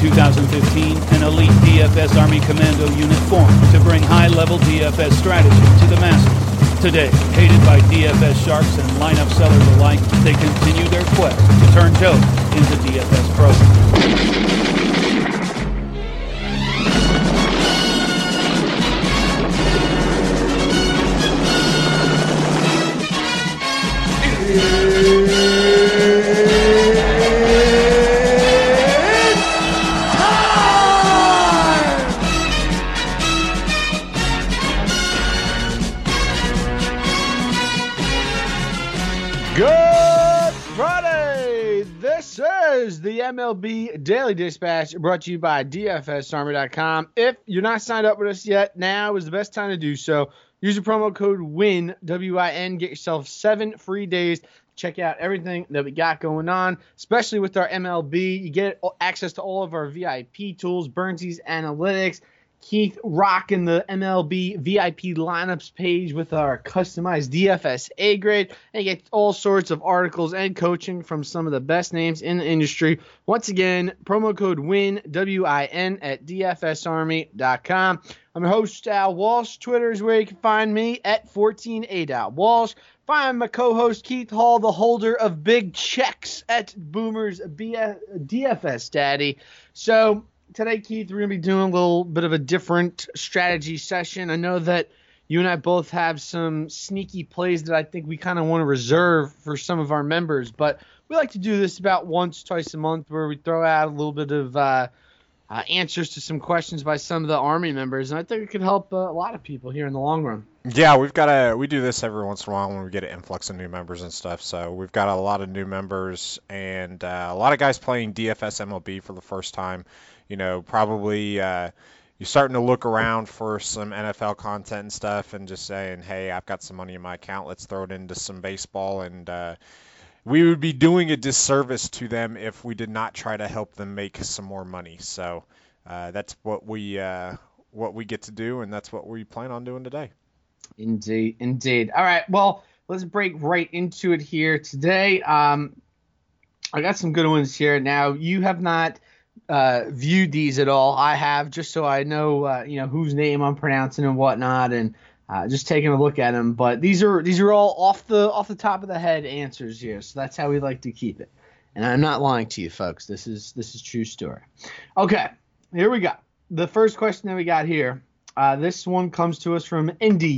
2015, an elite DFS Army Commando unit formed to bring high-level DFS strategy to the masses. Today, hated by DFS sharks and lineup sellers alike, they continue their quest to turn Joe into DFS pros. Good Friday! This is the MLB Daily Dispatch brought to you by DFSArmy.com. If you're not signed up with us yet, now is the best time to do so. Use the promo code WIN, W-I-N, get yourself 7 free days. Check out everything that we got going on, especially with our MLB. You get access to all of our VIP tools, Burnsy's Analytics, Keith rocking the MLB VIP lineups page with our customized DFS A grade, and you get all sorts of articles and coaching from some of the best names in the industry. Once again, promo code WIN, W-I-N, at DFSArmy.com. I'm your host, Al Walsh. Twitter is where you can find me at 14A.Walsh. Find my co-host, Keith Hall, the holder of big checks at Boomer's DFS Daddy. So today, Keith, we're going to be doing a little bit of a different strategy session. I know that you and I both have some sneaky plays that I think we kind of want to reserve for some of our members, but we like to do this about once, twice a month where we throw out a little bit of answers to some questions by some of the Army members, and I think it could help a lot of people here in the long run. Yeah, we do this every once in a while when we get an influx of new members and stuff. So we've got a lot of new members and a lot of guys playing DFS MLB for the first time. You know, probably you're starting to look around for some NFL content and stuff and just saying, hey, I've got some money in my account. Let's throw it into some baseball. And we would be doing a disservice to them if we did not try to help them make some more money. So that's what we get to do, and that's what we plan on doing today. Indeed. All right, well, let's break right into it here today. I got some good ones here. Now, you have not viewed these at all. I have, just so I know, whose name I'm pronouncing and whatnot, and just taking a look at them. But these are all off the top of the head answers here, so that's how we like to keep it. And I'm not lying to you, folks. This is true story. Okay, here we go. The first question that we got here. This one comes to us from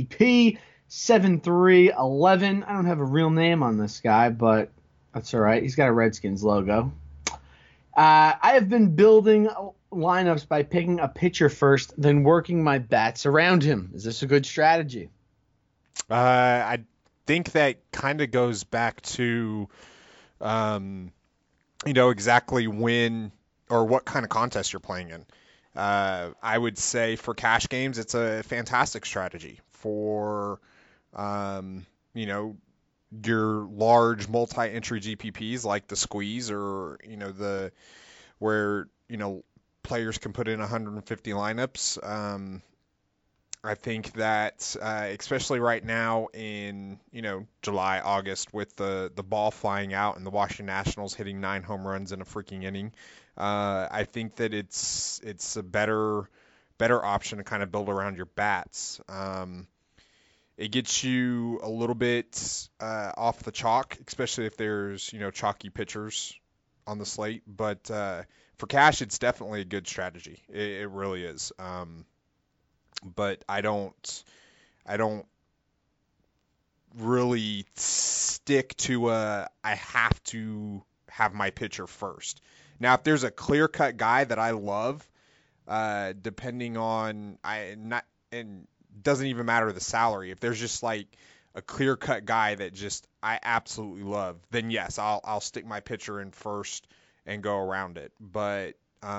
NDP7311. I don't have a real name on this guy, but that's all right. He's got a Redskins logo. I have been building lineups by picking a pitcher first, then working my bats around him. Is this a good strategy? I think that kind of goes back to, exactly when or what kind of contest you're playing in. I would say for cash games, it's a fantastic strategy. For, your large multi-entry GPPs like the squeeze or, where players can put in 150 lineups. I think that especially right now in, July, August with the ball flying out and the Washington Nationals hitting 9 home runs in a freaking inning, I think that it's a better option to kind of build around your bats. It gets you a little bit off the chalk, especially if there's, chalky pitchers on the slate. But for cash, it's definitely a good strategy. It really is. But I don't really stick to I have to have my pitcher first. Now, if there's a clear-cut guy that I love, depending on and doesn't even matter the salary. If there's just like a clear-cut guy that just I absolutely love, then yes, I'll stick my pitcher in first and go around it. But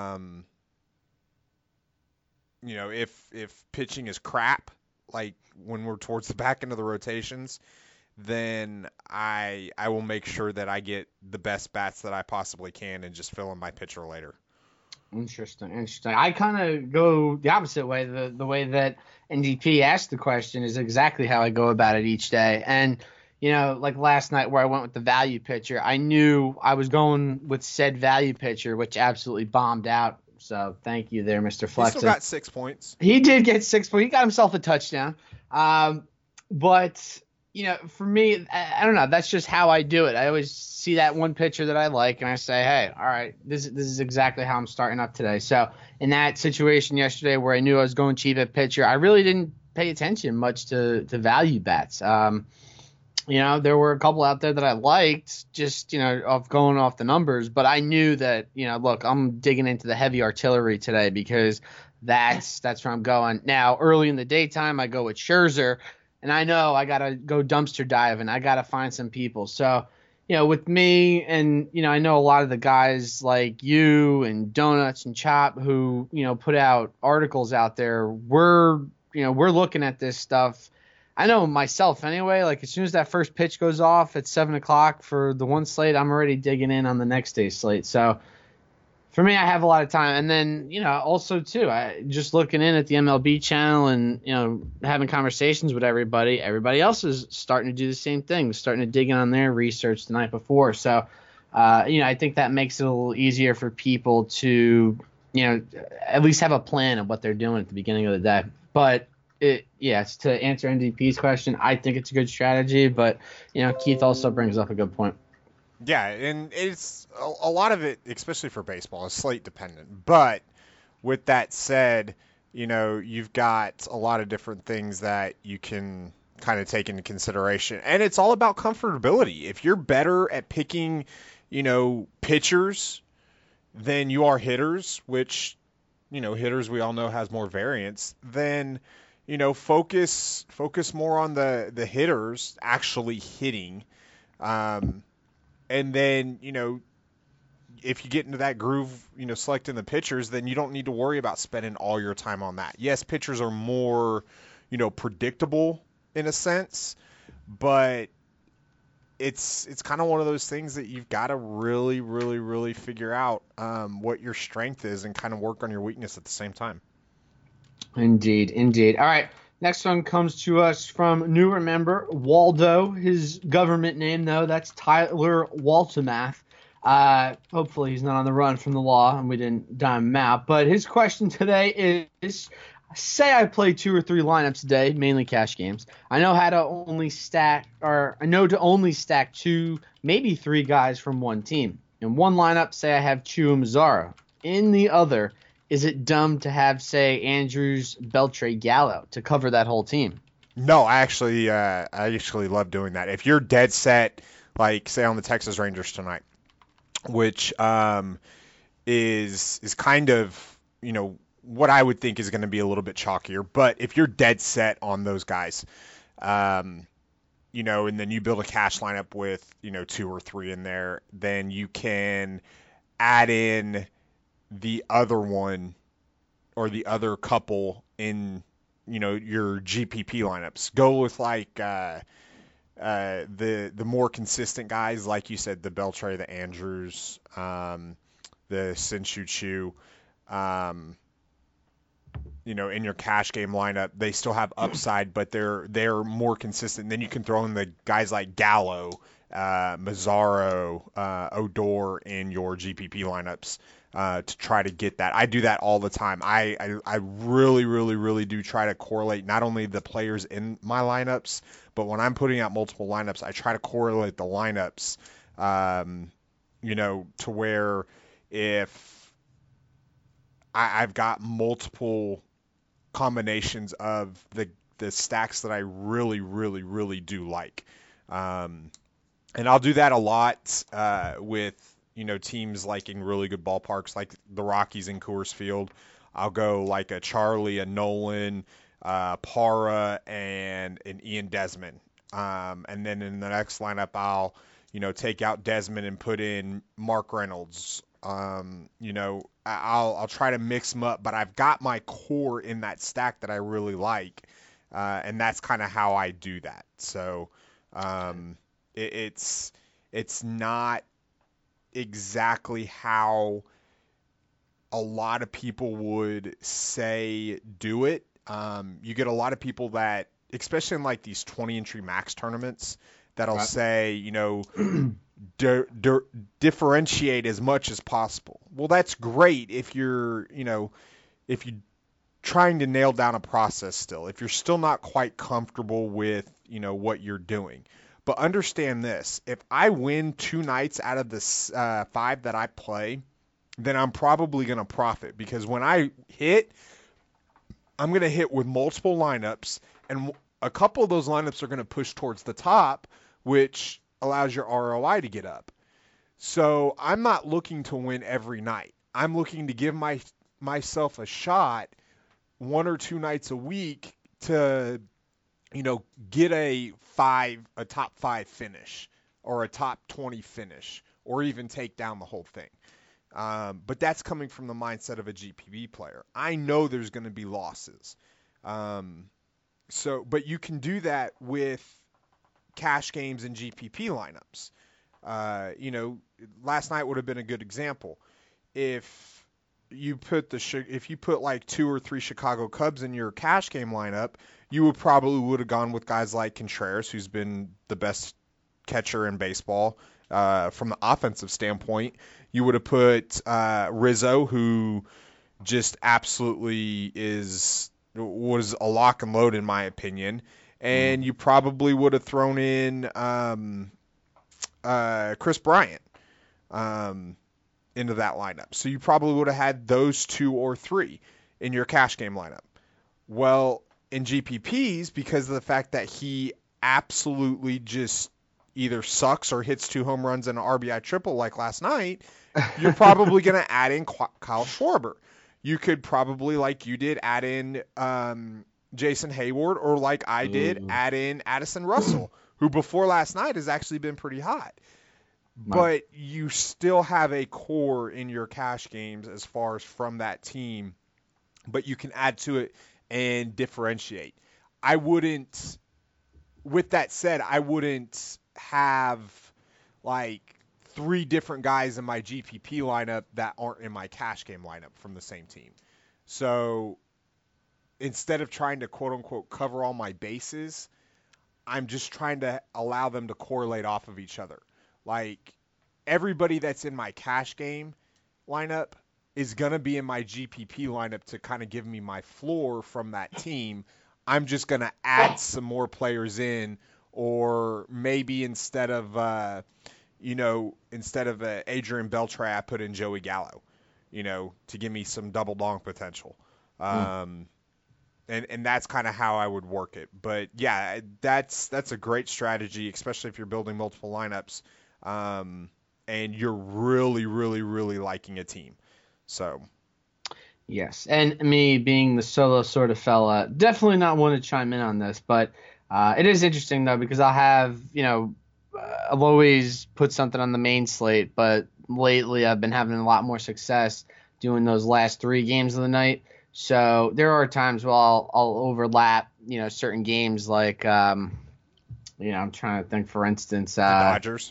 if pitching is crap, like when we're towards the back end of the rotations, then I will make sure that I get the best bats that I possibly can and just fill in my pitcher later. Interesting. I kind of go the opposite way. The way that NDP asked the question is exactly how I go about it each day. And, like last night where I went with the value pitcher, I knew I was going with said value pitcher, which absolutely bombed out So thank you there, Mr. He Flexen. still got 6 points. He did get 6 points. He got himself a touchdown. But, for me, I don't know. That's just how I do it. I always see that one pitcher that I like, and I say, hey, all right, this is exactly how I'm starting up today. So in that situation yesterday where I knew I was going cheap at pitcher, I really didn't pay attention much to value bets. There were a couple out there that I liked just, of going off the numbers, but I knew that, look, I'm digging into the heavy artillery today because that's where I'm going. Now, early in the daytime, I go with Scherzer, and I know I got to go dumpster diving. I got to find some people. So, with me and, I know a lot of the guys like you and Donuts and Chop who, put out articles out there, we're looking at this stuff. I know myself anyway, like as soon as that first pitch goes off at 7 o'clock for the one slate, I'm already digging in on the next day's slate. So for me, I have a lot of time. And then, also too, I just looking in at the MLB channel and, having conversations with everybody else is starting to do the same thing, starting to dig in on their research the night before. So, I think that makes it a little easier for people to, at least have a plan of what they're doing at the beginning of the day. But yes, to answer NDP's question, I think it's a good strategy, but Keith also brings up a good point. Yeah, and it's a lot of it, especially for baseball, is slate dependent. But with that said, you've got a lot of different things that you can kind of take into consideration, and it's all about comfortability. If you're better at picking, pitchers than you are hitters, which hitters we all know has more variance, then focus more on the hitters actually hitting. And then, if you get into that groove, selecting the pitchers, then you don't need to worry about spending all your time on that. Yes, pitchers are more, predictable in a sense, but it's kind of one of those things that you've got to really, really, really figure out what your strength is and kind of work on your weakness at the same time. Indeed. All right. Next one comes to us from new member, Waldo. His government name, though, that's Tyler Waltemath. Hopefully he's not on the run from the law and we didn't dime him out. But his question today is, say I play 2 or 3 lineups today, mainly cash games. I know to only stack 2, maybe 3 guys from one team. In one lineup, say I have Chu and Mazzaro. In the other, is it dumb to have, say, Andrews, Beltre, Gallo to cover that whole team? No, I actually love doing that. If you're dead set, like say on the Texas Rangers tonight, which is kind of what I would think is going to be a little bit chalkier. But if you're dead set on those guys, and then you build a cash lineup with 2 or 3 in there, then you can add in the other one or the other couple in your GPP lineups. Go with like the more consistent guys, like you said, the Beltre, the Andrews, the Shin-Soo Choo, in your cash game lineup. They still have upside, but they're more consistent. Then you can throw in the guys like Gallo, Mazzaro, Odor in your GPP lineups to try to get that. I do that all the time. I really, really, really do try to correlate not only the players in my lineups, but when I'm putting out multiple lineups, I try to correlate the lineups, to where if I've got multiple combinations of the stacks that I really, really, really do like. And I'll do that a lot with teams like in really good ballparks like the Rockies in Coors Field. I'll go like a Charlie, a Nolan, Parra, and an Ian Desmond. And then in the next lineup, I'll take out Desmond and put in Mark Reynolds. I'll try to mix them up, but I've got my core in that stack that I really like, and that's kind of how I do that. So it's not exactly how a lot of people would say do it. You get a lot of people that, especially in like these 20 entry max tournaments, that'll say, differentiate as much as possible. Well, that's great if you're trying to nail down a process still, if you're still not quite comfortable with, what you're doing. But understand this, if I win 2 nights out of the 5 that I play, then I'm probably going to profit, because when I hit, I'm going to hit with multiple lineups, and a couple of those lineups are going to push towards the top, which allows your ROI to get up. So I'm not looking to win every night. I'm looking to give myself a shot 1 or 2 nights a week to, get a top 5 finish or a top 20 finish, or even take down the whole thing. But that's coming from the mindset of a GPP player. I know there's going to be losses. But you can do that with cash games and GPP lineups. Last night would have been a good example. If you put like 2 or 3 Chicago Cubs in your cash game lineup, you would have gone with guys like Contreras, who's been the best catcher in baseball from the offensive standpoint. You would have put Rizzo, who just absolutely was a lock and load in my opinion, and you probably would have thrown in Chris Bryant into that lineup. So you probably would have had those 2 or 3 in your cash game lineup. Well, in GPPs, because of the fact that he absolutely just either sucks or hits 2 home runs and an RBI triple like last night, you're probably going to add in Kyle Schwarber. You could probably, like you did, add in Jason Hayward, or like I did, add in Addison Russell, who before last night has actually been pretty hot. But you still have a core in your cash games as far as from that team, but you can add to it and differentiate. With that said, I wouldn't have like 3 different guys in my GPP lineup that aren't in my cash game lineup from the same team. So instead of trying to quote unquote cover all my bases, I'm just trying to allow them to correlate off of each other. Like, everybody that's in my cash game lineup is going to be in my GPP lineup to kind of give me my floor from that team. I'm just going to add some more players in, or maybe instead of Adrian Beltre, I put in Joey Gallo, to give me some double dong potential. And that's kind of how I would work it. But yeah, that's a great strategy, especially if you're building multiple lineups, and you're really, really, really liking a team. So. Yes, and me being the solo sort of fella, definitely not want to chime in on this, but it is interesting though, because I'll have, I've always put something on the main slate, but lately I've been having a lot more success doing those last 3 games of the night. So there are times where I'll overlap, certain games, like, I'm trying to think, for instance, the Dodgers.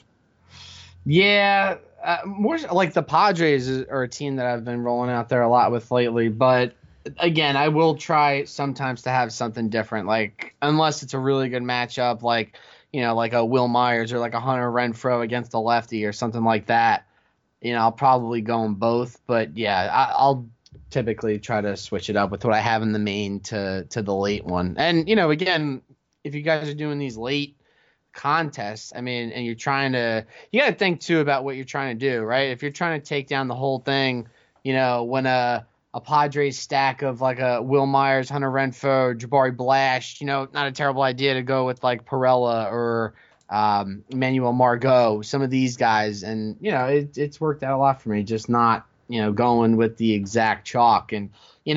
Yeah, more like the Padres are a team that I've been rolling out there a lot with lately. But again, I will try sometimes to have something different, like unless it's a really good matchup, like like a Will Myers or like a Hunter Renfroe against a lefty or something like that. I'll probably go in both. But yeah, I'll typically try to switch it up with what I have in the main to the late one. And again, if you guys are doing these late contests, and you got to think too about what you're trying to do, right? If you're trying to take down the whole thing, when a Padres stack of like a Will Myers, Hunter Renfroe, Jabari Blash, not a terrible idea to go with like Perella or Emmanuel Margot, some of these guys, and it's worked out a lot for me, just not going with the exact chalk. And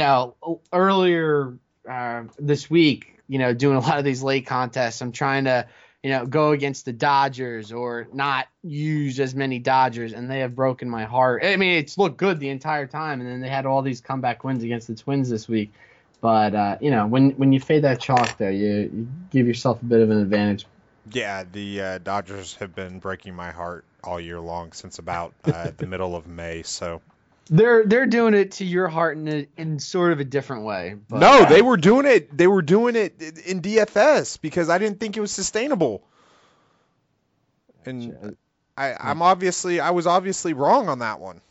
earlier this week, doing a lot of these late contests, I'm trying to go against the Dodgers or not use as many Dodgers, and they have broken my heart. It's looked good the entire time, and then they had all these comeback wins against the Twins this week. But, when you fade that chalk there, you give yourself a bit of an advantage. Yeah, the Dodgers have been breaking my heart all year long since about the middle of May, so... They're doing it to your heart in sort of a different way. But, no, they were doing it. They were doing it in DFS because I didn't think it was sustainable. And I was obviously wrong on that one.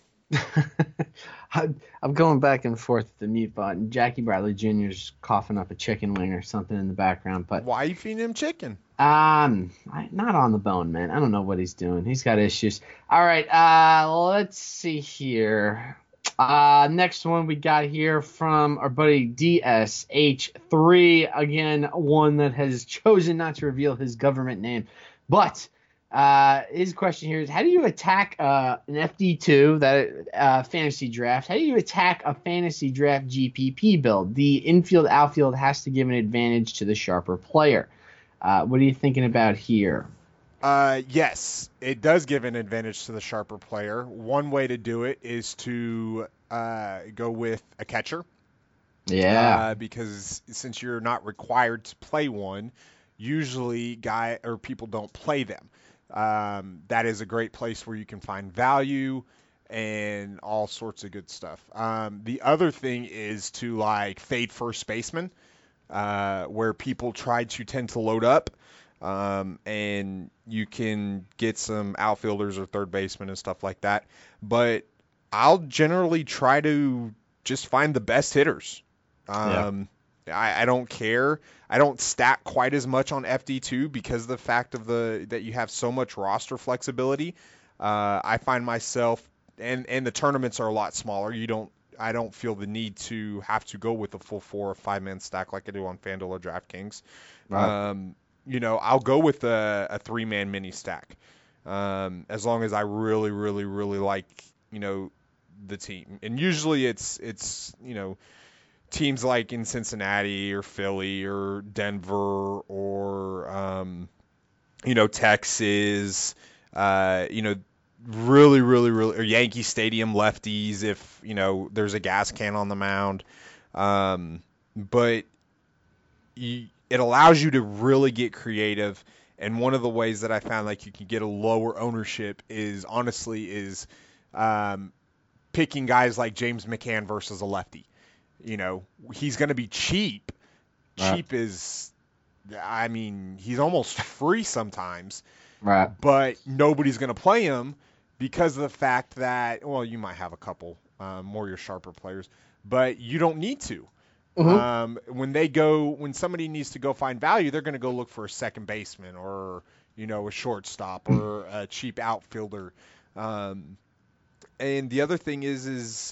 I'm going back and forth with the mute button. Jackie Bradley Jr.'s coughing up a chicken wing or something in the background, but Why are you feeding him chicken? not on the bone, man. I don't know what he's doing. He's got issues. All right, let's see here. Next one we got here from our buddy DSH3. Again, one that has chosen not to reveal his government name, but his question here is: how do you attack an FD2, that fantasy draft? How do you attack a fantasy draft GPP build? The infield outfield has to give an advantage to the sharper player. What are you thinking about here? Yes, it does give an advantage to the sharper player. One way to do it is to go with a catcher. Yeah. Because since you're not required to play one, usually people don't play them. That is a great place where you can find value and all sorts of good stuff. The other thing is to fade first baseman, where people tend to load up, and you can get some outfielders or third basemen and stuff like that. But I'll generally try to just find the best hitters. I don't care. I don't stack quite as much on FD2 because of the fact that you have so much roster flexibility. I find myself, and the tournaments are a lot smaller. I don't feel the need to have to go with a full 4 or 5 man stack like I do on FanDuel or DraftKings. Right. I'll go with a 3-man mini stack, as long as I really, really, really like the team. And usually it's teams like in Cincinnati or Philly or Denver or Texas, really, really, really, or Yankee Stadium lefties if there's a gas can on the mound. But it allows you to really get creative. And one of the ways that I found you can get a lower ownership is picking guys like James McCann versus a lefty. He's going to be cheap. Right. Cheap is, he's almost free sometimes. Right. But nobody's going to play him because of the fact that, you might have a couple more your sharper players, but you don't need to. Mm-hmm. When somebody needs to go find value, they're going to go look for a second baseman or, a shortstop or a cheap outfielder. And the other thing is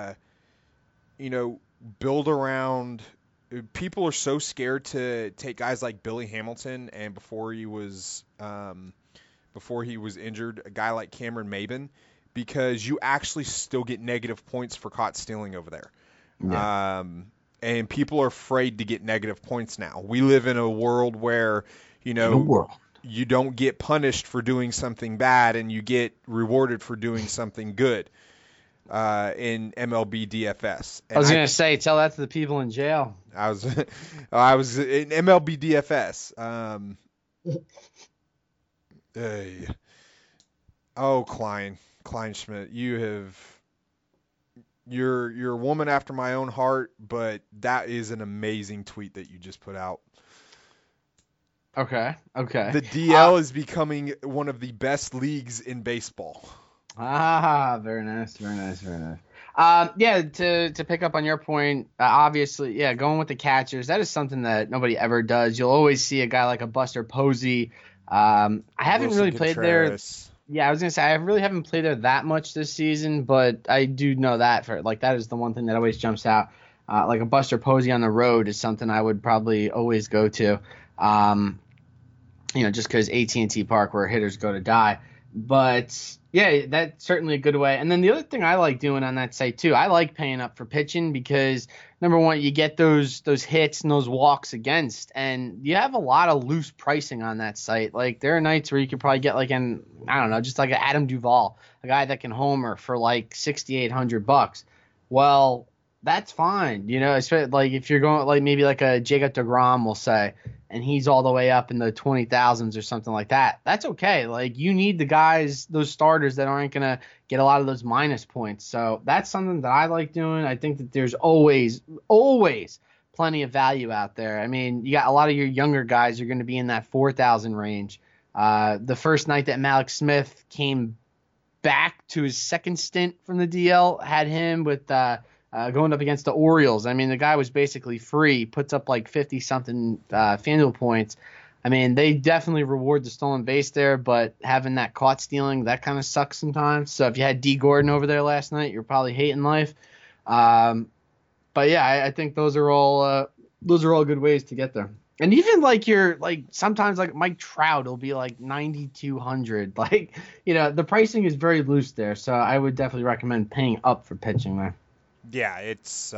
build around. People are so scared to take guys like Billy Hamilton, and before he was injured, a guy like Cameron Maybin, because you actually still get negative points for caught stealing over there. Yeah. And people are afraid to get negative points now. We live in a world where you don't get punished for doing something bad, and you get rewarded for doing something good. In MLB DFS. I was gonna say, tell that to the people in jail. I was in MLB DFS. Kleinschmidt, you're a woman after my own heart, but that is an amazing tweet that you just put out. Okay. The DL is becoming one of the best leagues in baseball. Very nice. Yeah, to pick up on your point, obviously, going with the catchers, that is something that nobody ever does. You'll always see a guy like a Buster Posey. I haven't really played there. Yeah, I was going to say, I really haven't played there that much this season, but I do know that that is the one thing that always jumps out. Like a Buster Posey on the road is something I would probably always go to, just because AT&T Park where hitters go to die. But yeah, that's certainly a good way. And then the other thing I like doing on that site too, I like paying up for pitching because number one, you get those hits and those walks against, and you have a lot of loose pricing on that site. Like there are nights where you could probably get just like an Adam Duvall, a guy that can homer for like $6,800. Well, that's fine, especially like if you're going like maybe like a Jacob deGrom, we'll say, and he's all the way up in the 20,000s or something like that. That's okay. Like you need the guys, those starters that aren't gonna get a lot of those minus points. So that's something that I like doing. I think that there's always plenty of value out there. I mean, you got a lot of your younger guys are going to be in that 4,000 range. The first night that Malik Smith came back to his second stint from the DL had him with going up against the Orioles. I mean, the guy was basically free, puts up like 50-something FanDuel points. I mean, they definitely reward the stolen base there, but having that caught stealing, that kind of sucks sometimes. So if you had D. Gordon over there last night, you're probably hating life. But yeah, I think those are all good ways to get there. And even sometimes like Mike Trout will be like 9,200. Like, the pricing is very loose there. So I would definitely recommend paying up for pitching there. Yeah, it's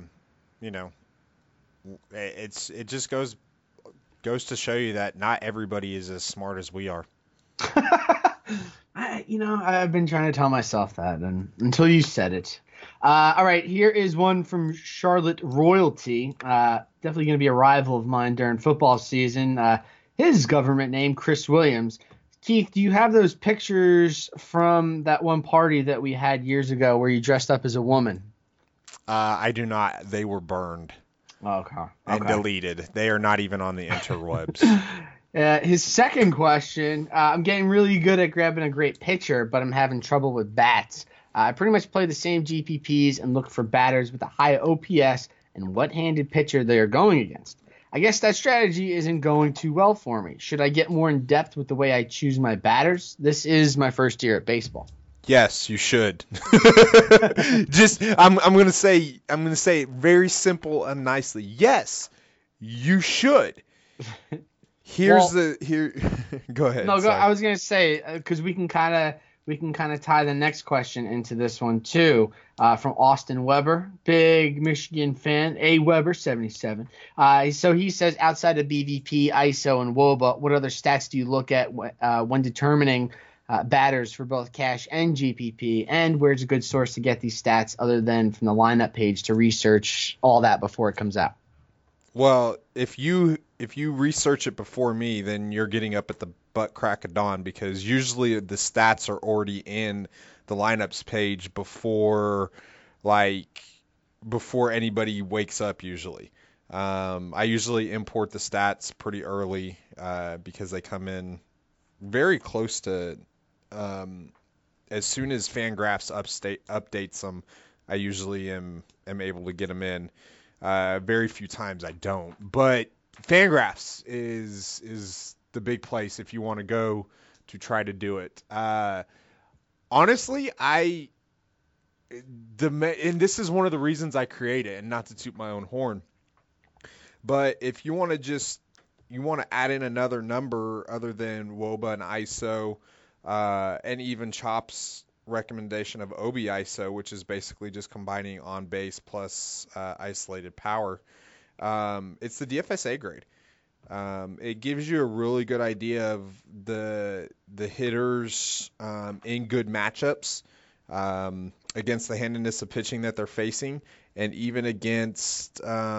it just goes to show you that not everybody is as smart as we are. I've been trying to tell myself that, and until you said it. All right, here is one from Charlotte Royalty. Definitely going to be a rival of mine during football season. His government name, Chris Williams. Keith, do you have those pictures from that one party that we had years ago where you dressed up as a woman? I do not. They were burned. Okay. And deleted. They are not even on the interwebs. His second question, I'm getting really good at grabbing a great pitcher, but I'm having trouble with bats. I pretty much play the same GPPs and look for batters with a high OPS and what-handed pitcher they are going against. I guess that strategy isn't going too well for me. Should I get more in depth with the way I choose my batters? This is my first year at baseball. Yes, you should. I'm gonna say it very simple and nicely. Yes, you should. Go ahead. No, I was gonna say because we can kind of tie the next question into this one too. From Austin Weber, big Michigan fan, A Weber 77. So he says, outside of BVP, ISO, and WOBA, what other stats do you look at when determining batters for both cash and GPP, and where's a good source to get these stats other than from the lineup page to research all that before it comes out? Well, if you research it before me, then you're getting up at the butt crack of dawn, because usually the stats are already in the lineups page before anybody wakes up usually. I usually import the stats pretty early because they come in very close to as soon as Fangraphs updates them, I usually am able to get them in. Very few times I don't, but Fangraphs is the big place if you want to go to try to do it. Honestly, and this is one of the reasons I create it, and not to toot my own horn, but if you want to add in another number other than WOBA and ISO, and even Chop's recommendation of OB ISO, which is basically just combining on base plus isolated power, it's the DFSA grade. It gives you a really good idea of the hitters in good matchups against the handedness of pitching that they're facing, and even against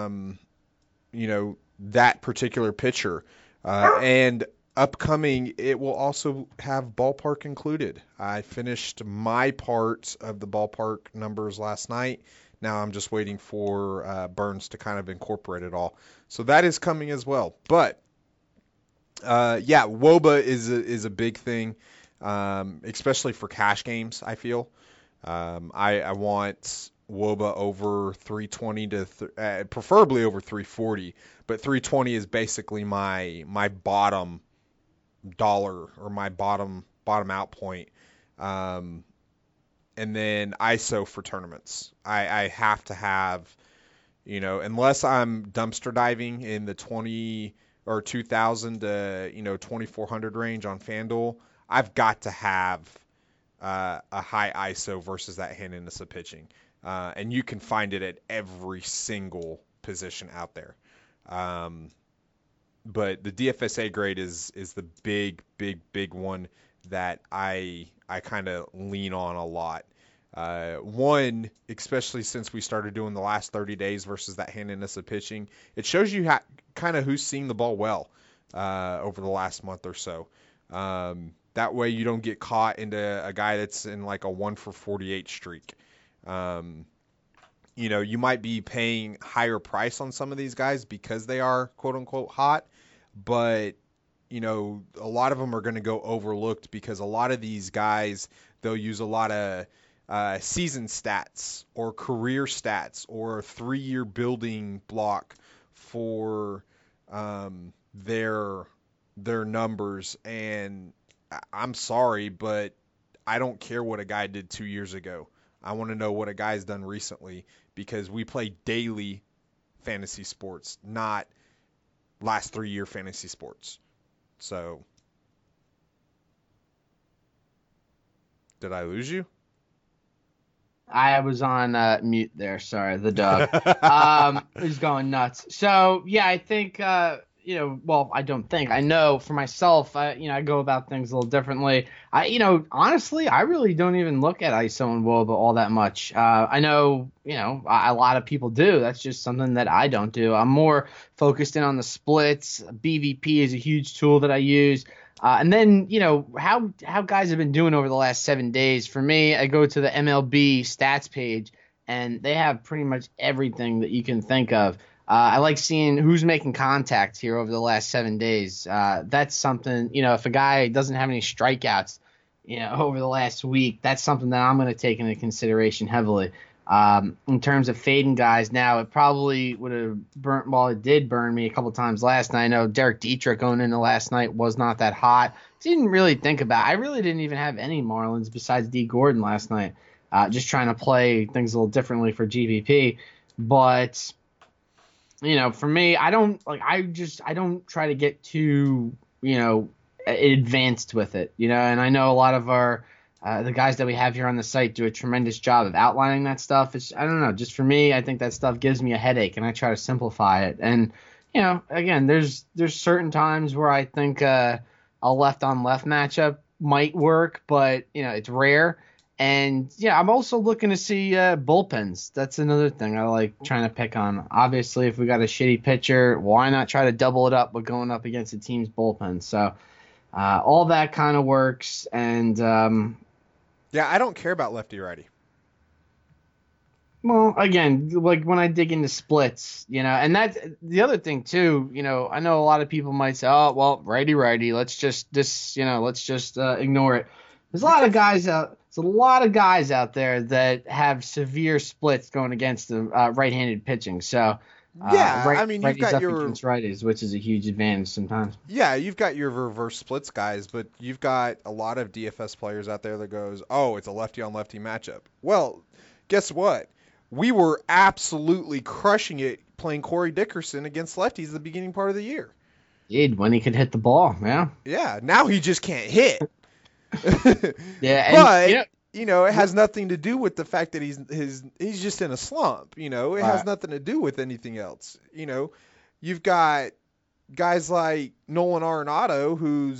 that particular pitcher. And upcoming, it will also have ballpark included. I finished my part of the ballpark numbers last night. Now I'm just waiting for Burns to kind of incorporate it all. So that is coming as well. But WOBA is a big thing, especially for cash games, I feel. I want WOBA over 320 to preferably over 340, but 320 is basically my bottom dollar, or my bottom out point. And then ISO for tournaments. I have to have, unless I'm dumpster diving in the 20 or 2,000 to 2,400 range on FanDuel, I've got to have a high ISO versus that handedness of pitching. And you can find it at every single position out there. But the DFSA grade is the big one that I kind of lean on a lot. One, especially since we started doing the last 30 days versus that handedness of pitching, it shows you kind of who's seeing the ball well over the last month or so. That way you don't get caught into a guy that's in like a 1 for 48 streak. You might be paying higher price on some of these guys because they are quote unquote hot, but you know, a lot of them are going to go overlooked because a lot of these guys, they'll use a lot of season stats or career stats or a 3-year building block for their numbers. And I'm sorry, but I don't care what a guy did 2 years ago. I want to know what a guy's done recently because we play daily fantasy sports, not last 3-year fantasy sports. So, did I lose you? I was on mute there. Sorry, the dog. He's going nuts. So yeah, I think well, I don't think I know for myself. I go about things a little differently. Honestly, I really don't even look at ISO and WOBA all that much. I know, a lot of people do. That's just something that I don't do. I'm more focused in on the splits. BVP is a huge tool that I use. And then, how guys have been doing over the last 7 days. For me, I go to the MLB stats page, and they have pretty much everything that you can think of. I like seeing who's making contact here over the last 7 days. That's something, if a guy doesn't have any strikeouts, over the last week, that's something that I'm going to take into consideration heavily. In terms of fading guys, now it probably would have burnt. Well, it did burn me a couple times last night. I know Derek Dietrich going into last night was not that hot. Didn't really think about. I really didn't even have any Marlins besides D Gordon last night. Just trying to play things a little differently for GPP. But for me, I don't try to get too advanced with it. And I know a lot of our the guys that we have here on the site do a tremendous job of outlining that stuff. I don't know, just for me, I think that stuff gives me a headache, and I try to simplify it. And again, there's certain times where I think a left on left matchup might work, but it's rare. And I'm also looking to see bullpens. That's another thing I like trying to pick on. Obviously, if we got a shitty pitcher, why not try to double it up with going up against a team's bullpen? So all that kind of works. And yeah, I don't care about lefty righty. Well, again, like when I dig into splits, and that's the other thing too. I know a lot of people might say, "Oh, well, righty, let's just ignore it." There's a lot of guys out. There's a lot of guys out there that have severe splits going against the right-handed pitching. So you've got your against righties, which is a huge advantage sometimes. Yeah, you've got your reverse splits guys, but you've got a lot of DFS players out there that goes, "Oh, it's a lefty on lefty matchup." Well, guess what? We were absolutely crushing it playing Corey Dickerson against lefties at the beginning part of the year. Dude, when he could hit the ball, yeah. Yeah, now he just can't hit. Yeah, but it has nothing to do with the fact that he's just in a slump. It has nothing to do with anything else. You've got guys like Nolan Arenado, who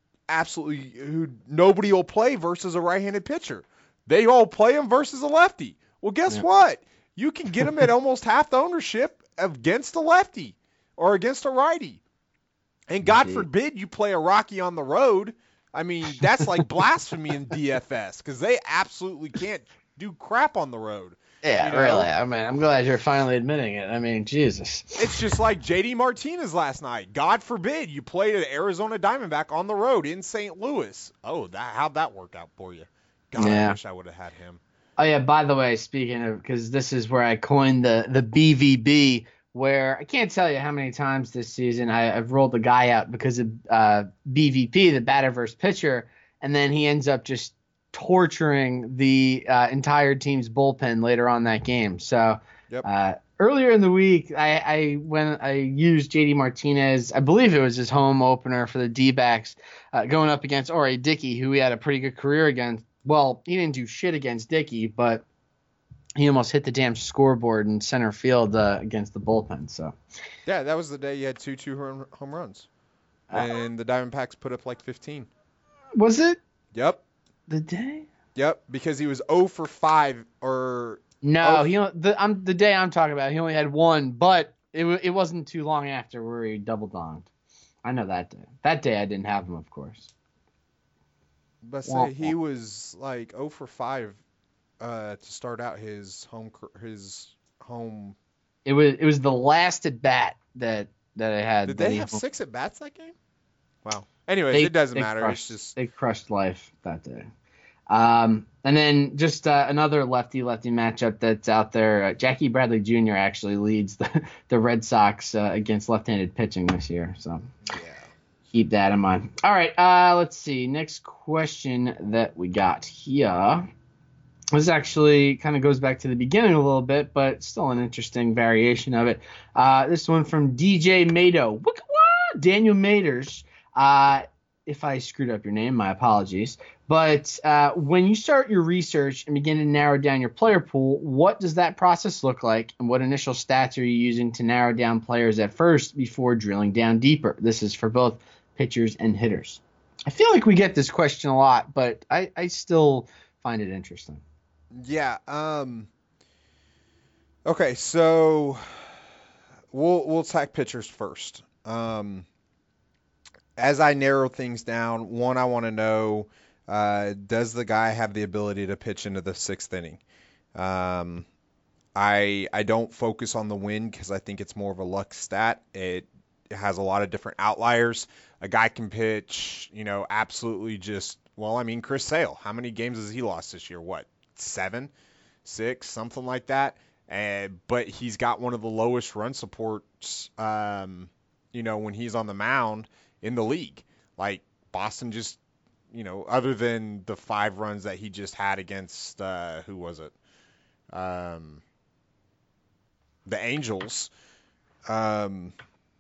nobody will play versus a right-handed pitcher. They all play him versus a lefty. Well, guess what? You can get him at almost half the ownership against a lefty or against a righty. And God forbid you play a Rocky on the road. I mean, that's like blasphemy in DFS because they absolutely can't do crap on the road. Yeah, really. I mean, I'm glad you're finally admitting it. I mean, Jesus. It's just like JD Martinez last night. God forbid you played an Arizona Diamondback on the road in St. Louis. Oh, how'd that work out for you? God, I wish I would have had him. Oh, yeah, by the way, speaking of, because this is where I coined the BVB, where I can't tell you how many times this season I've rolled the guy out because of BVP, the batter versus pitcher, and then he ends up just torturing the entire team's bullpen later on that game. So earlier in the week, when I used JD Martinez, I believe it was his home opener for the D-backs, going up against R.A. Dickey, who he had a pretty good career against. Well, he didn't do shit against Dickey, but he almost hit the damn scoreboard in center field against the bullpen. So yeah, that was the day you had two home runs, and the Diamondbacks put up like 15. Was it? Yep. The day? Yep, because he was 0 for 5 or no. The day I'm talking about, he only had one, but it wasn't too long after where he double donged. I know that day. That day I didn't have him, of course. But say he was like 0 for 5 to start out his home. It was the last at bat that I had. Did they have 6 at bats that game? Wow. Anyways, it doesn't matter. Crushed, It's just they crushed life that day. And then just another lefty matchup that's out there. Jackie Bradley Jr. actually leads the Red Sox against left-handed pitching this year. So keep that in mind. All right, let's see. Next question that we got here. This actually kind of goes back to the beginning a little bit, but still an interesting variation of it. This one from DJ Mado. Daniel Maders. If I screwed up your name, my apologies. But when you start your research and begin to narrow down your player pool, what does that process look like, and what initial stats are you using to narrow down players at first before drilling down deeper? This is for both pitchers and hitters. I feel like we get this question a lot, but I still find it interesting. Yeah. Okay, so we'll attack pitchers first. As I narrow things down, one, I want to know, does the guy have the ability to pitch into the sixth inning? I don't focus on the win because I think it's more of a luck stat. It has a lot of different outliers. A guy can pitch, absolutely just, Chris Sale. How many games has he lost this year? 7, 6, something like that. But he's got one of the lowest run supports, when he's on the mound in the league. Like Boston just, other than the 5 runs that he just had against, who was it? The Angels. Or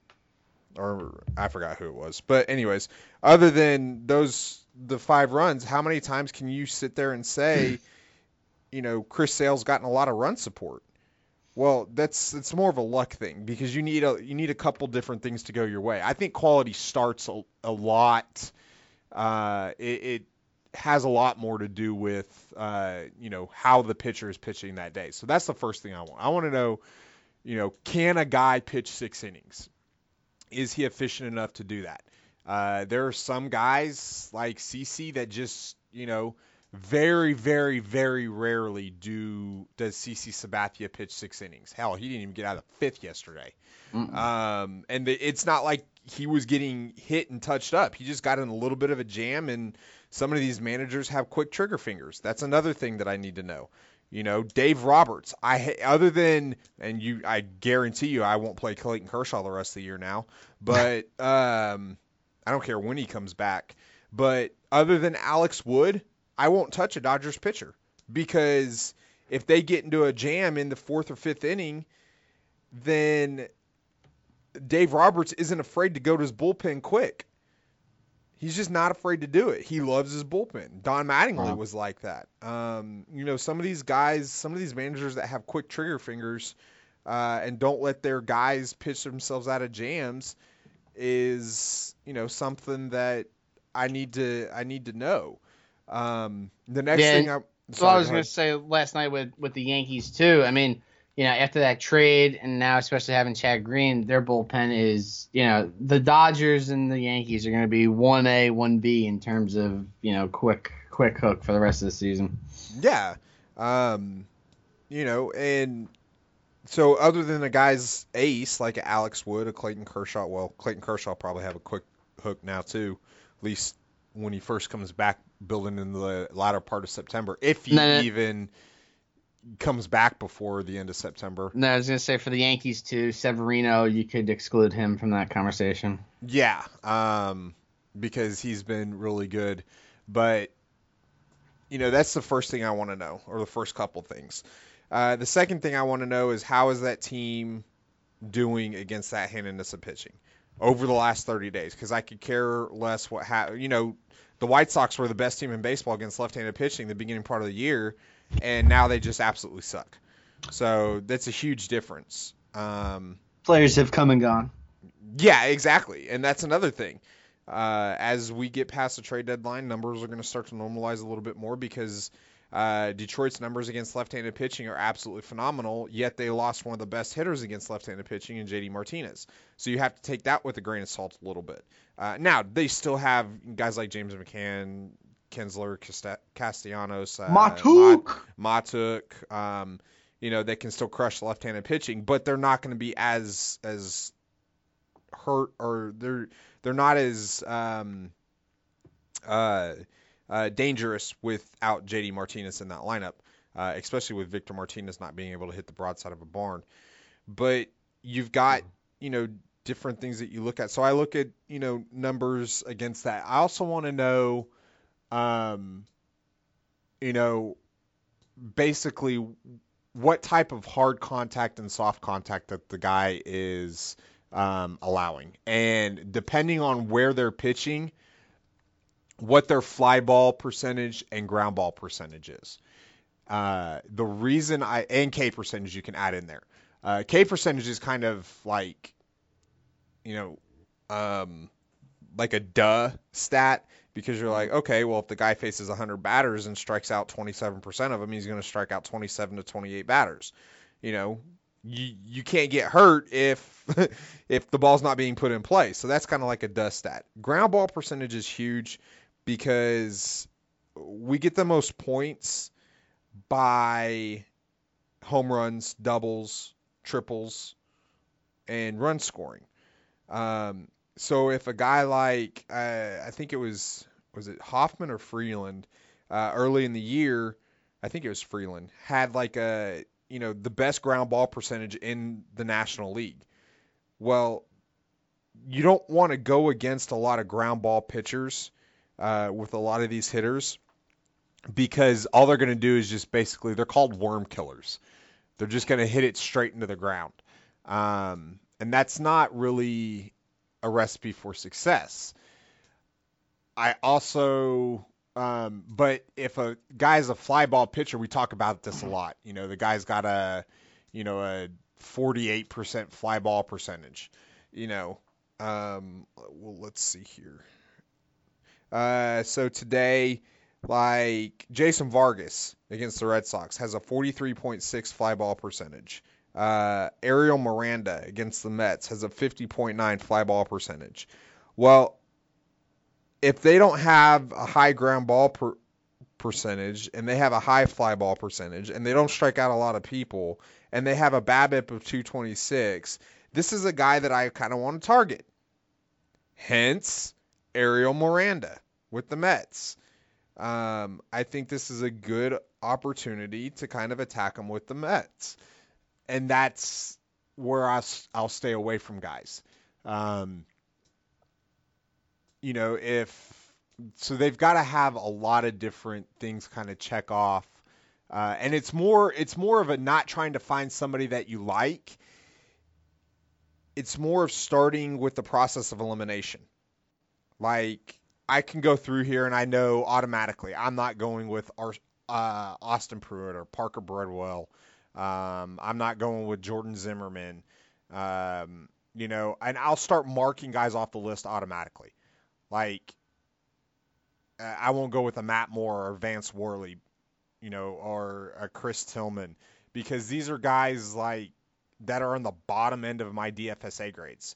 I forgot who it was. But anyways, other than the 5 runs, how many times can you sit there and say, Chris Sale's gotten a lot of run support? Well, it's more of a luck thing because you need a couple different things to go your way. I think quality starts a lot. It has a lot more to do with how the pitcher is pitching that day. So that's the first thing I want. I want to know, can a guy pitch 6 innings? Is he efficient enough to do that? There are some guys like CC that just very, very, very rarely does CC Sabathia pitch 6 innings. Hell, he didn't even get out of the 5th yesterday. And it's not like he was getting hit and touched up. He just got in a little bit of a jam, and some of these managers have quick trigger fingers. That's another thing that I need to know. Dave Roberts. I guarantee you I won't play Clayton Kershaw the rest of the year now. But I don't care when he comes back. But other than Alex Wood, I won't touch a Dodgers pitcher because if they get into a jam in the 4th or 5th inning, then Dave Roberts isn't afraid to go to his bullpen quick. He's just not afraid to do it. He loves his bullpen. Don Mattingly was like that. Some of these guys, some of these managers that have quick trigger fingers and don't let their guys pitch themselves out of jams is, something that I need to know. The next thing I was going to say last night with the Yankees too. I mean, after that trade and now especially having Chad Green, their bullpen is, the Dodgers and the Yankees are going to be 1A, 1B in terms of, quick hook for the rest of the season. Yeah. And so other than a guy's ace like Alex Wood, a Clayton Kershaw, Clayton Kershaw probably have a quick hook now too, at least when he first comes back building in the latter part of September, if he even comes back before the end of September. No, I was going to say for the Yankees too, Severino, you could exclude him from that conversation. Yeah, because he's been really good. But, that's the first thing I want to know, or the first couple things. The second thing I want to know is how is that team doing against that handedness of pitching over the last 30 days? Because I could care less what happened. The White Sox were the best team in baseball against left-handed pitching the beginning part of the year, and now they just absolutely suck. So that's a huge difference. Players have come and gone. Yeah, exactly. And that's another thing. As we get past the trade deadline, numbers are going to start to normalize a little bit more because Detroit's numbers against left-handed pitching are absolutely phenomenal, yet they lost one of the best hitters against left-handed pitching in JD Martinez. So you have to take that with a grain of salt a little bit. Now, they still have guys like James McCann, Kinsler, Castellanos, Matuk, that can still crush left-handed pitching, but they're not going to be as hurt, or they're not as dangerous without JD Martinez in that lineup, especially with Victor Martinez not being able to hit the broadside of a barn. But you've got, different things that you look at. So I look at, numbers against that. I also want to know, basically what type of hard contact and soft contact that the guy is allowing. And depending on where they're pitching, what their fly ball percentage and ground ball percentage is. The reason and K percentage you can add in there. K percentage is kind of like, like a duh stat, because you're like, okay, well, if the guy faces 100 batters and strikes out 27% of them, he's going to strike out 27 to 28 batters. You can't get hurt if if the ball's not being put in play. So that's kind of like a duh stat. Ground ball percentage is huge because we get the most points by home runs, doubles, triples, and run scoring. So if a guy like, I think was it Hoffman or Freeland, early in the year, I think it was Freeland, had like the best ground ball percentage in the National League. Well, you don't want to go against a lot of ground ball pitchers with a lot of these hitters, because all they're going to do is just basically, they're called worm killers. They're just going to hit it straight into the ground. And that's not really a recipe for success. I also, but if a guy's a fly ball pitcher, we talk about this a lot. The guy's got a 48% fly ball percentage. Well, let's see here. So today, like Jason Vargas against the Red Sox has a 43.6 fly ball percentage. Ariel Miranda against the Mets has a 50.9 fly ball percentage. Well, if they don't have a high ground ball percentage and they have a high fly ball percentage and they don't strike out a lot of people and they have a BABIP of 226, this is a guy that I kind of want to target. Hence, Ariel Miranda with the Mets. I think this is a good opportunity to kind of attack him with the Mets. And that's where I'll stay away from guys. So they've got to have a lot of different things kind of check off. And it's more of a not trying to find somebody that you like. It's more of starting with the process of elimination. Like, I can go through here and I know automatically I'm not going with Austin Pruitt or Parker Bredwell. I'm not going with Jordan Zimmerman. And I'll start marking guys off the list automatically. Like, I won't go with a Matt Moore or Vance Worley, or a Chris Tillman, because these are guys like that are on the bottom end of my DFSA grades.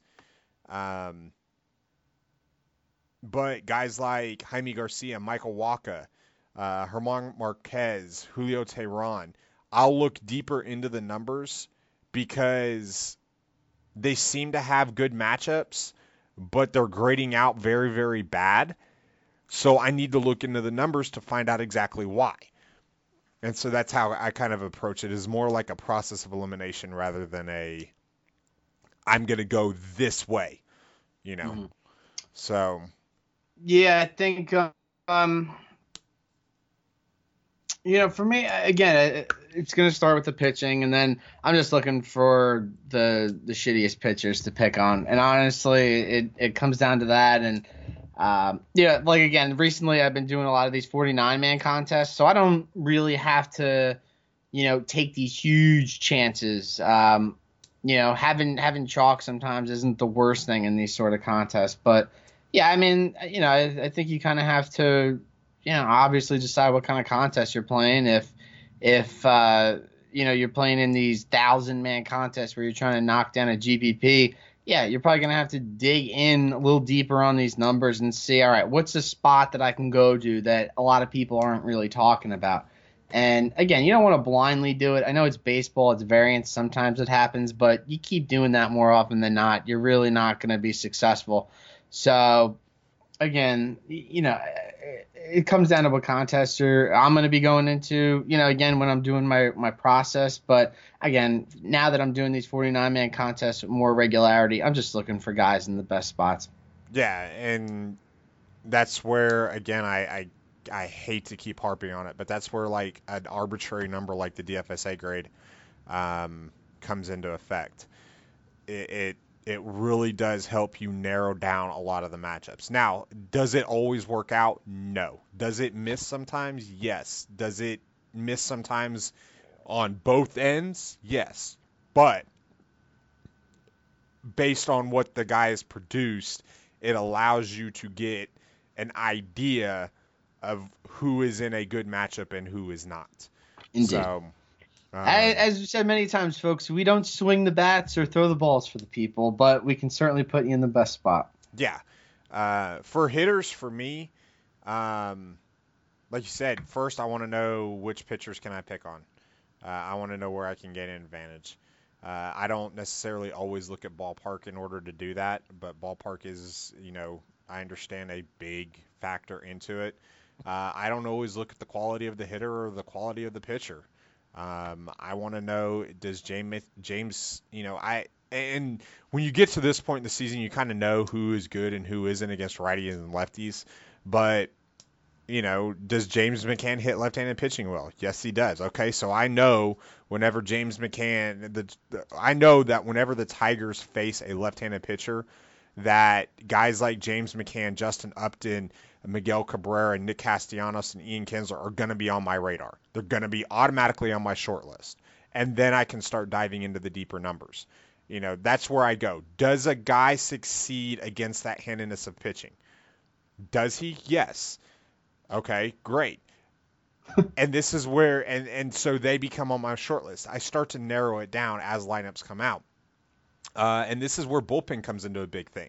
But guys like Jaime Garcia, Michael Wacha, German Marquez, Julio Teheran, I'll look deeper into the numbers because they seem to have good matchups, but they're grading out very, very bad. So I need to look into the numbers to find out exactly why. And so that's how I kind of approach it, is more like a process of elimination rather than I'm going to go this way, Mm-hmm. So. Yeah, I think, for me, again, it's going to start with the pitching, and then I'm just looking for the shittiest pitchers to pick on. And honestly, it comes down to that. And, again, recently I've been doing a lot of these 49-man contests, so I don't really have to, take these huge chances. Having chalk sometimes isn't the worst thing in these sort of contests. But, yeah, I mean, I think you kind of have to, obviously decide what kind of contest you're playing. If you're playing in these 1,000-man contests where you're trying to knock down a GPP, yeah, you're probably going to have to dig in a little deeper on these numbers and see, all right, what's the spot that I can go to that a lot of people aren't really talking about? And again, you don't want to blindly do it. I know it's baseball, it's variance, sometimes it happens, but you keep doing that more often than not, you're really not going to be successful. So again, it comes down to what contester I'm going to be going into, again, when I'm doing my process. But again, now that I'm doing these 49-man contests with more regularity, I'm just looking for guys in the best spots. Yeah, and that's where, again, I hate to keep harping on it, but that's where like an arbitrary number like the DFSA grade comes into effect. It really does help you narrow down a lot of the matchups. Now, does it always work out? No. Does it miss sometimes? Yes. Does it miss sometimes on both ends? Yes. But based on what the guy has produced, it allows you to get an idea of who is in a good matchup and who is not. Indeed. So, as you said many times, folks, we don't swing the bats or throw the balls for the people, but we can certainly put you in the best spot. Yeah. For hitters, for me, like you said, first I want to know which pitchers can I pick on. I want to know where I can get an advantage. I don't necessarily always look at ballpark in order to do that, but ballpark is, I understand a big factor into it. I don't always look at the quality of the hitter or the quality of the pitcher. I want to know, does James, and when you get to this point in the season, you kind of know who is good and who isn't against righties and lefties. But, does James McCann hit left-handed pitching well? Yes, he does. Okay, so I know whenever James McCann, I know that whenever the Tigers face a left-handed pitcher, that guys like James McCann, Justin Upton, Miguel Cabrera, Nick Castellanos, and Ian Kinsler are going to be on my radar. They're going to be automatically on my short list. And then I can start diving into the deeper numbers. That's where I go. Does a guy succeed against that handedness of pitching? Does he? Yes. Okay, great. And this is where, and so they become on my short list. I start to narrow it down as lineups come out. And this is where bullpen comes into a big thing.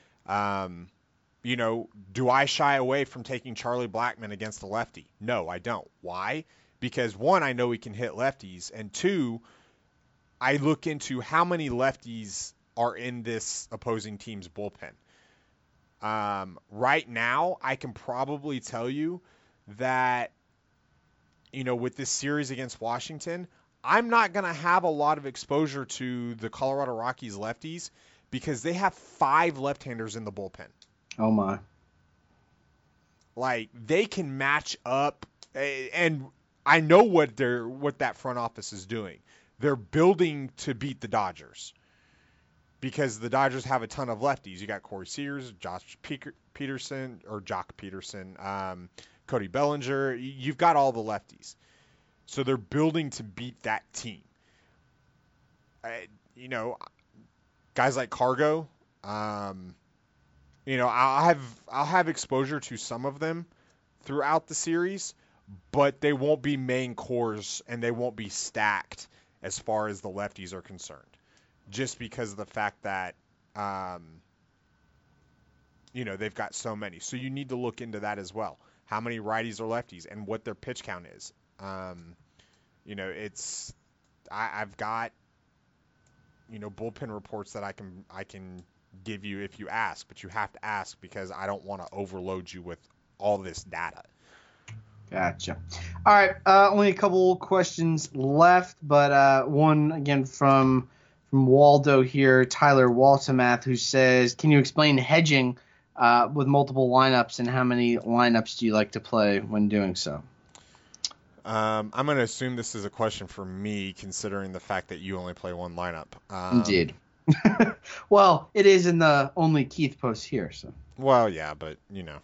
Do I shy away from taking Charlie Blackmon against the lefty? No, I don't. Why? Because one, I know he can hit lefties, and two, I look into how many lefties are in this opposing team's bullpen. Right now, I can probably tell you that, with this series against Washington, I'm not going to have a lot of exposure to the Colorado Rockies lefties because they have 5 left-handers in the bullpen. Oh, my. Like, they can match up, and I know what that front office is doing. They're building to beat the Dodgers because the Dodgers have a ton of lefties. You got Corey Sears, Jock Peterson, Cody Bellinger. You've got all the lefties. So they're building to beat that team. Guys like Cargo, I'll have exposure to some of them throughout the series, but they won't be main cores and they won't be stacked as far as the lefties are concerned, just because of the fact that they've got so many. So you need to look into that as well. How many righties or lefties and what their pitch count is. I've got bullpen reports that I can give you if you ask, but you have to ask because I don't want to overload you with all this data. Gotcha. All right, only a couple questions left, but one again from Waldo here, Tyler Waltemath, who says, "Can you explain hedging with multiple lineups, and how many lineups do you like to play when doing so?" I'm going to assume this is a question for me, considering the fact that you only play one lineup. Indeed. Well, it is in the only Keith post here. So. Well, yeah, but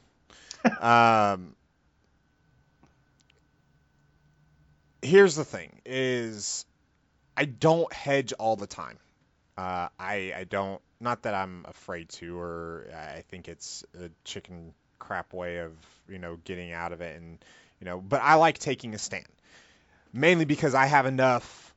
here's the thing: is I don't hedge all the time. I don't. Not that I'm afraid to, or I think it's a chicken crap way of getting out of it, and but I like taking a stand, mainly because I have enough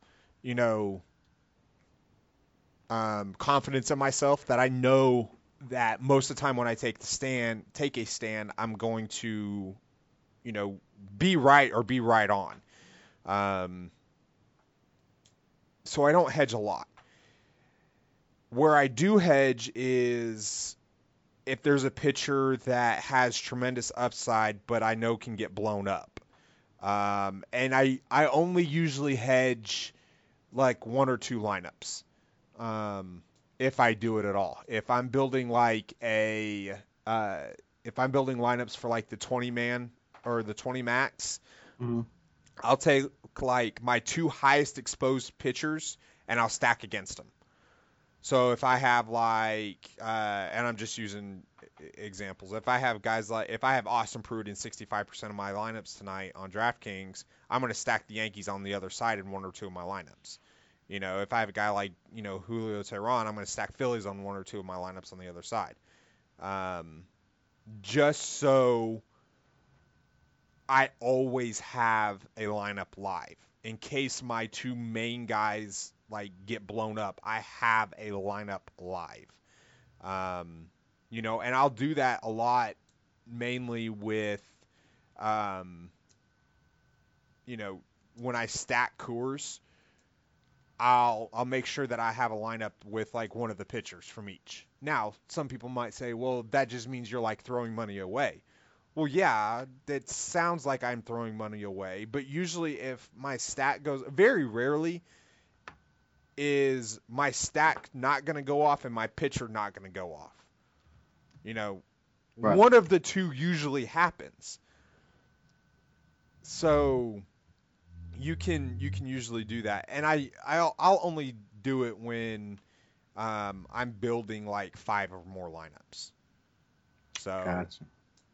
confidence in myself that I know that most of the time when I take a stand, I'm going to be right or be right on. So I don't hedge a lot. Where I do hedge is if there's a pitcher that has tremendous upside, but I know can get blown up. And I only usually hedge like one or two lineups, if I do it at all. If I'm building like if I'm building lineups for like the 20 man or the 20 max, I'll take like my two highest exposed pitchers and I'll stack against them. So if I have like, and I'm just using examples, if I have Austin Pruitt in 65% of my lineups tonight on DraftKings, I'm going to stack the Yankees on the other side in one or two of my lineups. You know, if I have a guy like, Julio Teheran, I'm going to stack Phillies on one or two of my lineups on the other side. Just so I always have a lineup live. In case my two main guys get blown up, I have a lineup live. And I'll do that a lot, mainly with, when I stack Coors, I'll make sure that I have a lineup with like one of the pitchers from each. Now, some people might say, well, that just means you're like throwing money away. Well, yeah, that sounds like I'm throwing money away, but usually if my stack goes, very rarely is my stack not going to go off and my pitcher not going to go off. Right. One of the two usually happens. So you can usually do that. And I'll only do it when I'm building like 5 or more lineups. So Gotcha.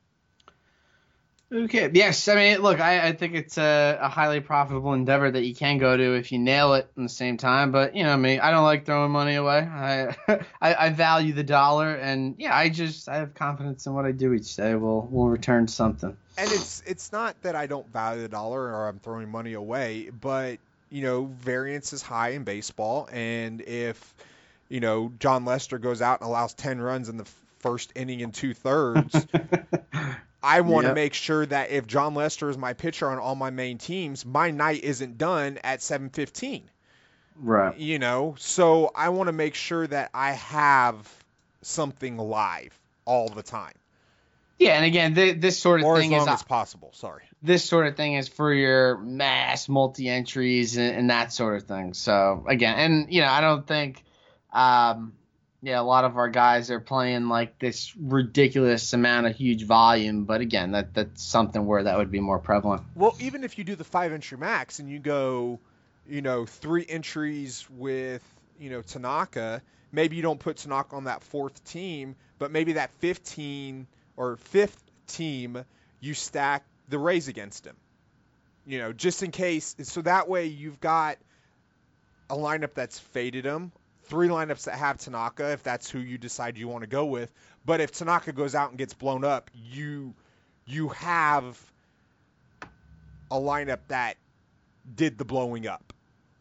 Okay. Yes. I mean, look, I think it's a highly profitable endeavor that you can go to if you nail it in the same time. But I don't like throwing money away. I value the dollar, and I have confidence in what I do each day. We'll return something. And it's not that I don't value the dollar or I'm throwing money away, but variance is high in baseball, and if John Lester goes out and allows 10 runs in the first inning and 2/3. I want to make sure that if John Lester is my pitcher on all my main teams, my night isn't done at 7:15. Right. So I want to make sure that I have something live all the time. Yeah, and again, this sort of thing as long as possible. Sorry. This sort of thing is for your mass multi-entries and that sort of thing. So again, and I don't think. A lot of our guys are playing like this ridiculous amount of huge volume, but again, that's something where that would be more prevalent. Well, even if you do the 5-entry max and you go, 3 entries with, Tanaka, maybe you don't put Tanaka on that 4th team, but maybe that 15 or 5th team, you stack the Rays against him, just in case. So that way you've got a lineup that's faded him. 3 lineups that have Tanaka, if that's who you decide you want to go with. But if Tanaka goes out and gets blown up, you have a lineup that did the blowing up.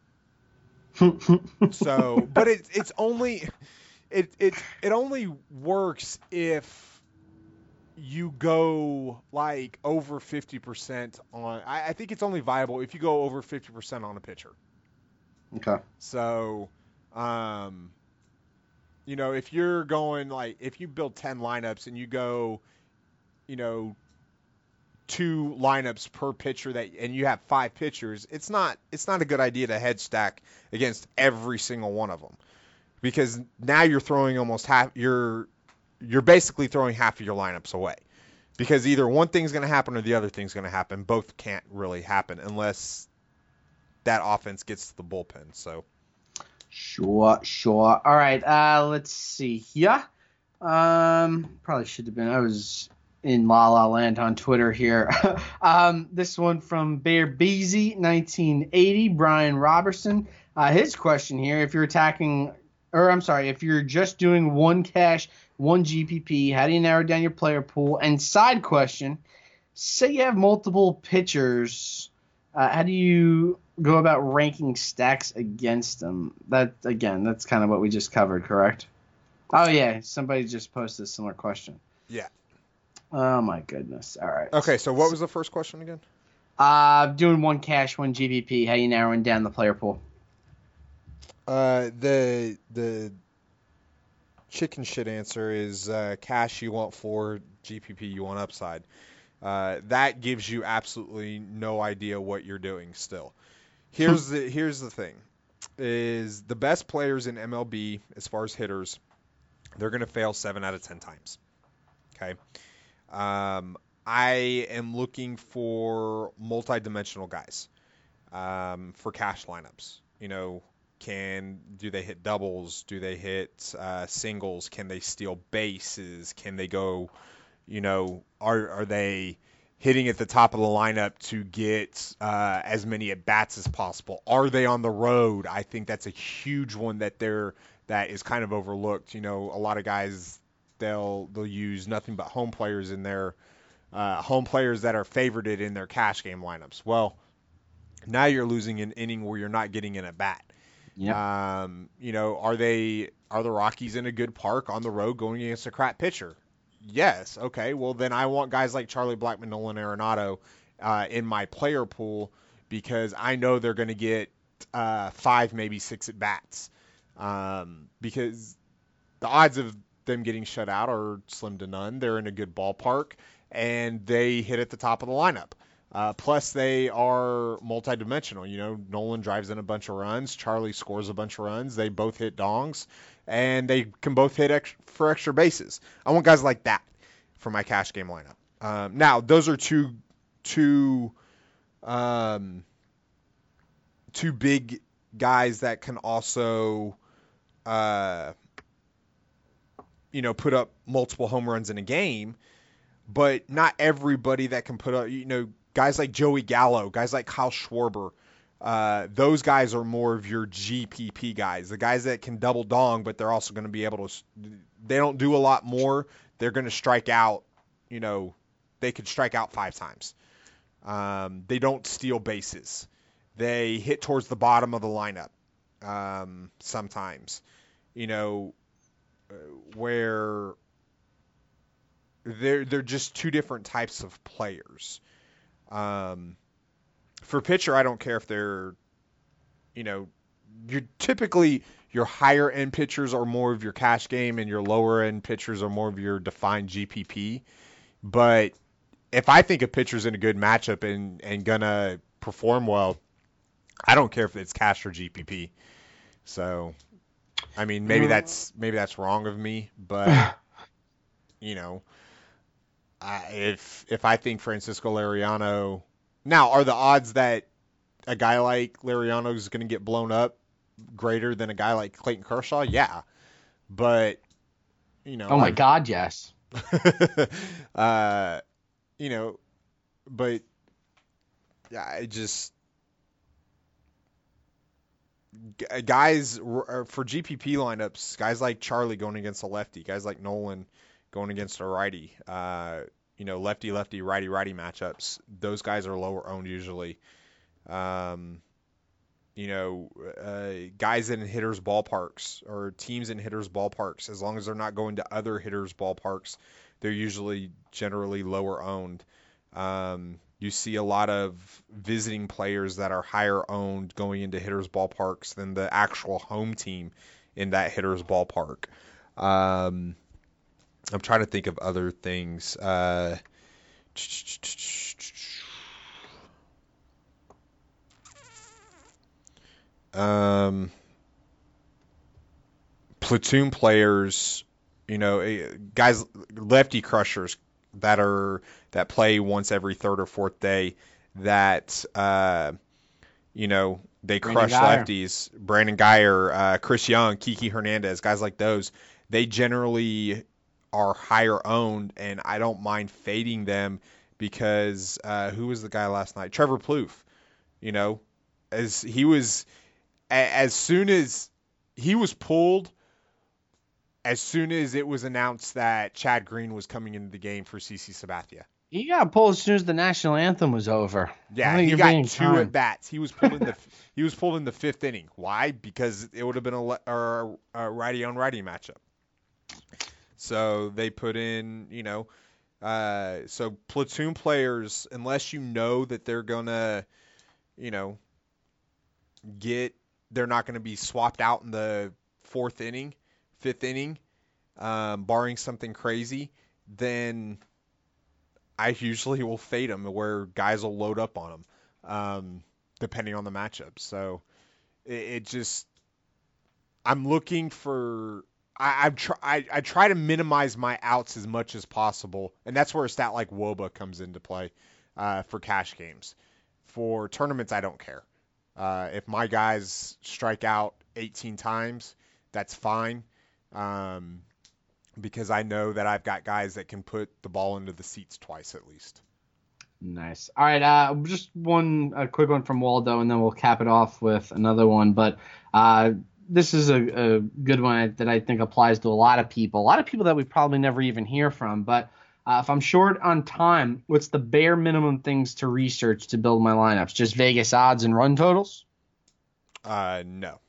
So, but it's only it only works if you go like over 50% on. I think it's only viable if you go over 50% on a pitcher. Okay. So. If you're going if you build 10 lineups and you go, 2 lineups per pitcher and you have 5 pitchers, it's not a good idea to head stack against every single one of them, because now you're throwing almost half. You're basically throwing half of your lineups away, because either one thing's going to happen or the other thing's going to happen. Both can't really happen unless that offense gets to the bullpen. So. Sure. All right, let's see here. Probably should have been. I was in La La Land on Twitter here. This one from Bear Beasy, 1980, Brian Robertson. His question here: if you're just doing 1 cash, 1 GPP, how do you narrow down your player pool? And side question: say you have multiple pitchers, how do you go about ranking stacks against them? That's kind of what we just covered, correct? Oh, yeah. Somebody just posted a similar question. Yeah. Oh, my goodness. All right. Okay, so what was the first question again? Doing one cash, one GPP. How you narrowing down the player pool? The chicken shit answer is cash you want 4, GPP you want upside. That gives you absolutely no idea what you're doing still. Here's the thing, is the best players in MLB as far as hitters, they're going to fail 7 out of 10 times. Okay. I am looking for multi-dimensional guys for cash lineups. Do they hit doubles? Do they hit singles? Can they steal bases? Can they go, are they hitting at the top of the lineup to get as many at bats as possible? Are they on the road? I think that's a huge one that is kind of overlooked. A lot of guys, they'll use nothing but home players in their home players that are favorited in their cash game lineups. Well, now you're losing an inning where you're not getting an at bat. Yep. Are the Rockies in a good park on the road going against a crap pitcher? Yes. Okay. Well, then I want guys like Charlie Blackmon, Nolan Arenado in my player pool because I know they're going to get 5, maybe 6 at bats. Because the odds of them getting shut out are slim to none. They're in a good ballpark and they hit at the top of the lineup. Plus, they are multidimensional. Nolan drives in a bunch of runs. Charlie scores a bunch of runs. They both hit dongs, and they can both hit for extra bases. I want guys like that for my cash game lineup. Now, those are two big guys that can also, put up multiple home runs in a game. But not everybody that can put up, guys like Joey Gallo, guys like Kyle Schwarber, those guys are more of your GPP guys. The guys that can double dong, but they're also going to be able to, they don't do a lot more. They're going to strike out, they could strike out 5 times. They don't steal bases. They hit towards the bottom of the lineup sometimes, where they're just two different types of players. For pitcher, I don't care if they're, you're typically your higher end pitchers are more of your cash game and your lower end pitchers are more of your defined GPP. But if I think a pitcher's in a good matchup and gonna perform well, I don't care if it's cash or GPP. So, I mean, maybe that's wrong of me, but if I think Francisco Liriano, now are the odds that a guy like Liriano is going to get blown up greater than a guy like Clayton Kershaw? Yeah, but oh my God, yes. But I just guys for GPP lineups, guys like Charlie going against a lefty, guys like Nolan going against a righty, lefty, righty matchups. Those guys are lower owned usually. Guys in hitters' ballparks or teams in hitters' ballparks, as long as they're not going to other hitters' ballparks, they're usually generally lower owned. You see a lot of visiting players that are higher owned going into hitters' ballparks than the actual home team in that hitter's ballpark. I'm trying to think of other things. Platoon players, guys, lefty crushers that play once every third or fourth day that, they crush lefties. Brandon Guyer, Chris Young, Kiki Hernandez, guys like those, they generally are higher owned, and I don't mind fading them because who was the guy last night? Trevor Plouffe, as soon as he was pulled, as soon as it was announced that Chad Green was coming into the game for CC Sabathia. He got pulled as soon as the national anthem was over. Yeah, he got 2 at bats. He was pulled in the pulled in the 5th inning. Why? Because it would have been a righty on righty matchup. So they put in, So platoon players, unless you know that they're gonna, you know, they're not gonna be swapped out in the fourth inning, fifth inning, barring something crazy, then I usually will fade them where guys will load up on them, depending on the matchup. So it just, I'm looking for. I try to minimize my outs as much as possible, and that's where a stat like WOBA comes into play for cash games. For tournaments, I don't care. If my guys strike out 18 times, that's fine, because I know that I've got guys that can put the ball into the seats twice at least. Nice. All right, just a quick one from Waldo, and then we'll cap it off with another one. But this is a good one that I think applies to a lot of people that we probably never even hear from. But if I'm short on time, what's the bare minimum things to research to build my lineups? Just Vegas odds and run totals? No.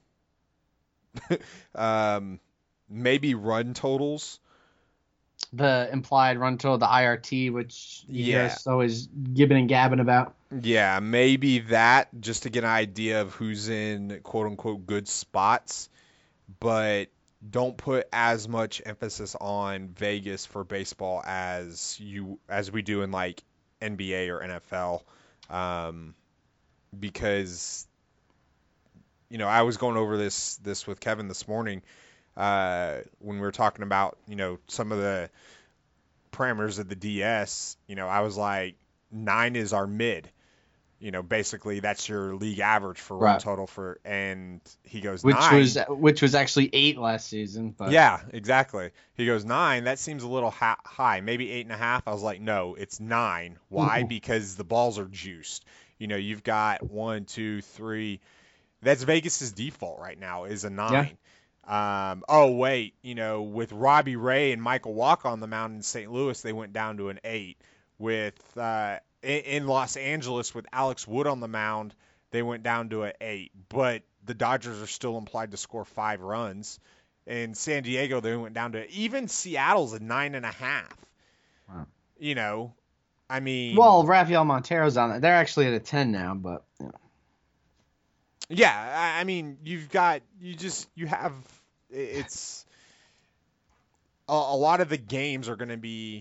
Maybe run totals. The implied run total, the IRT, which you guys always gibbing and gabbing about. Yeah, maybe that, just to get an idea of who's in quote-unquote good spots, but don't put as much emphasis on Vegas for baseball as we do in like NBA or NFL, because I was going over this with Kevin this morning when we were talking about some of the parameters of the DS. I was like, 9 is our mid. Basically that's your league average for run total and he goes 9. Which was actually 8 last season. But. Yeah, exactly. He goes 9. That seems a little high, maybe 8.5. I was like, no, it's 9. Why? Because the balls are juiced. You've got 1, 2, 3. That's Vegas's default right now is a 9. Yeah. With Robbie Ray and Michael Walker on the mound in St. Louis, they went down to an 8. With in Los Angeles with Alex Wood on the mound, they went down to an 8. But the Dodgers are still implied to score 5 runs. In San Diego, they went down to even Seattle's a 9.5. Wow. I mean. Well, Rafael Montero's on it. They're actually at a 10 now, but. Yeah, I mean, it's a lot of the games are going to be,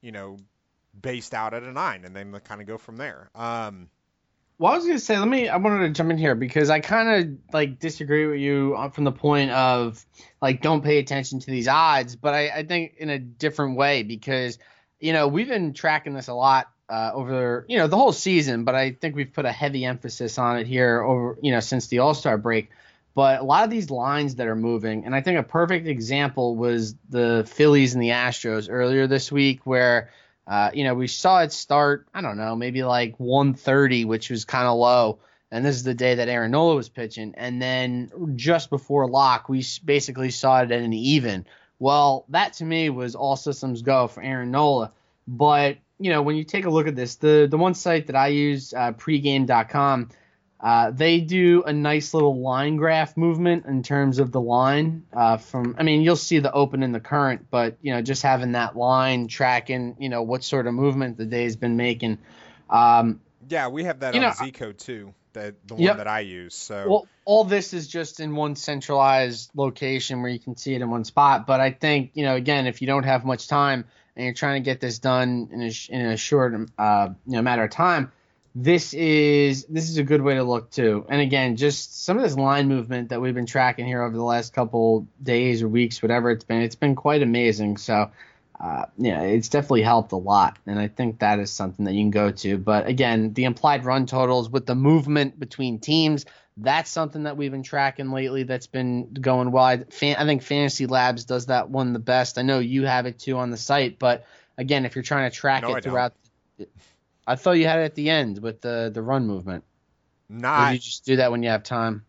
based out at a 9, and then they kind of go from there. Well, I was going to say, I wanted to jump in here because I kind of disagree with you from the point of don't pay attention to these odds, but I think in a different way because, we've been tracking this a lot over, the whole season, but I think we've put a heavy emphasis on it here over, since the All-Star break. But a lot of these lines that are moving, and I think a perfect example was the Phillies and the Astros earlier this week where, we saw it start, I don't know, maybe 130, which was kind of low. And this is the day that Aaron Nola was pitching. And then just before lock, we basically saw it at an even. Well, that to me was all systems go for Aaron Nola. But, when you take a look at this, the one site that I use, pregame.com, they do a nice little line graph movement in terms of the line you'll see the open and the current, but, just having that line tracking, what sort of movement the day's been making. Yeah, we have that on Z-Code too, the one that I use. So well, all this is just in one centralized location where you can see it in one spot. But I think, again, if you don't have much time and you're trying to get this done in a short matter of time, this is a good way to look too. And again, just some of this line movement that we've been tracking here over the last couple days or weeks, whatever it's been quite amazing. So it's definitely helped a lot. And I think that is something that you can go to. But again, the implied run totals with the movement between teams, that's something that we've been tracking lately that's been going well. I think Fantasy Labs does that one the best. I know you have it too on the site, but again, if you're trying to track it throughout, I thought you had it at the end with the run movement. Or do you just do that when you have time?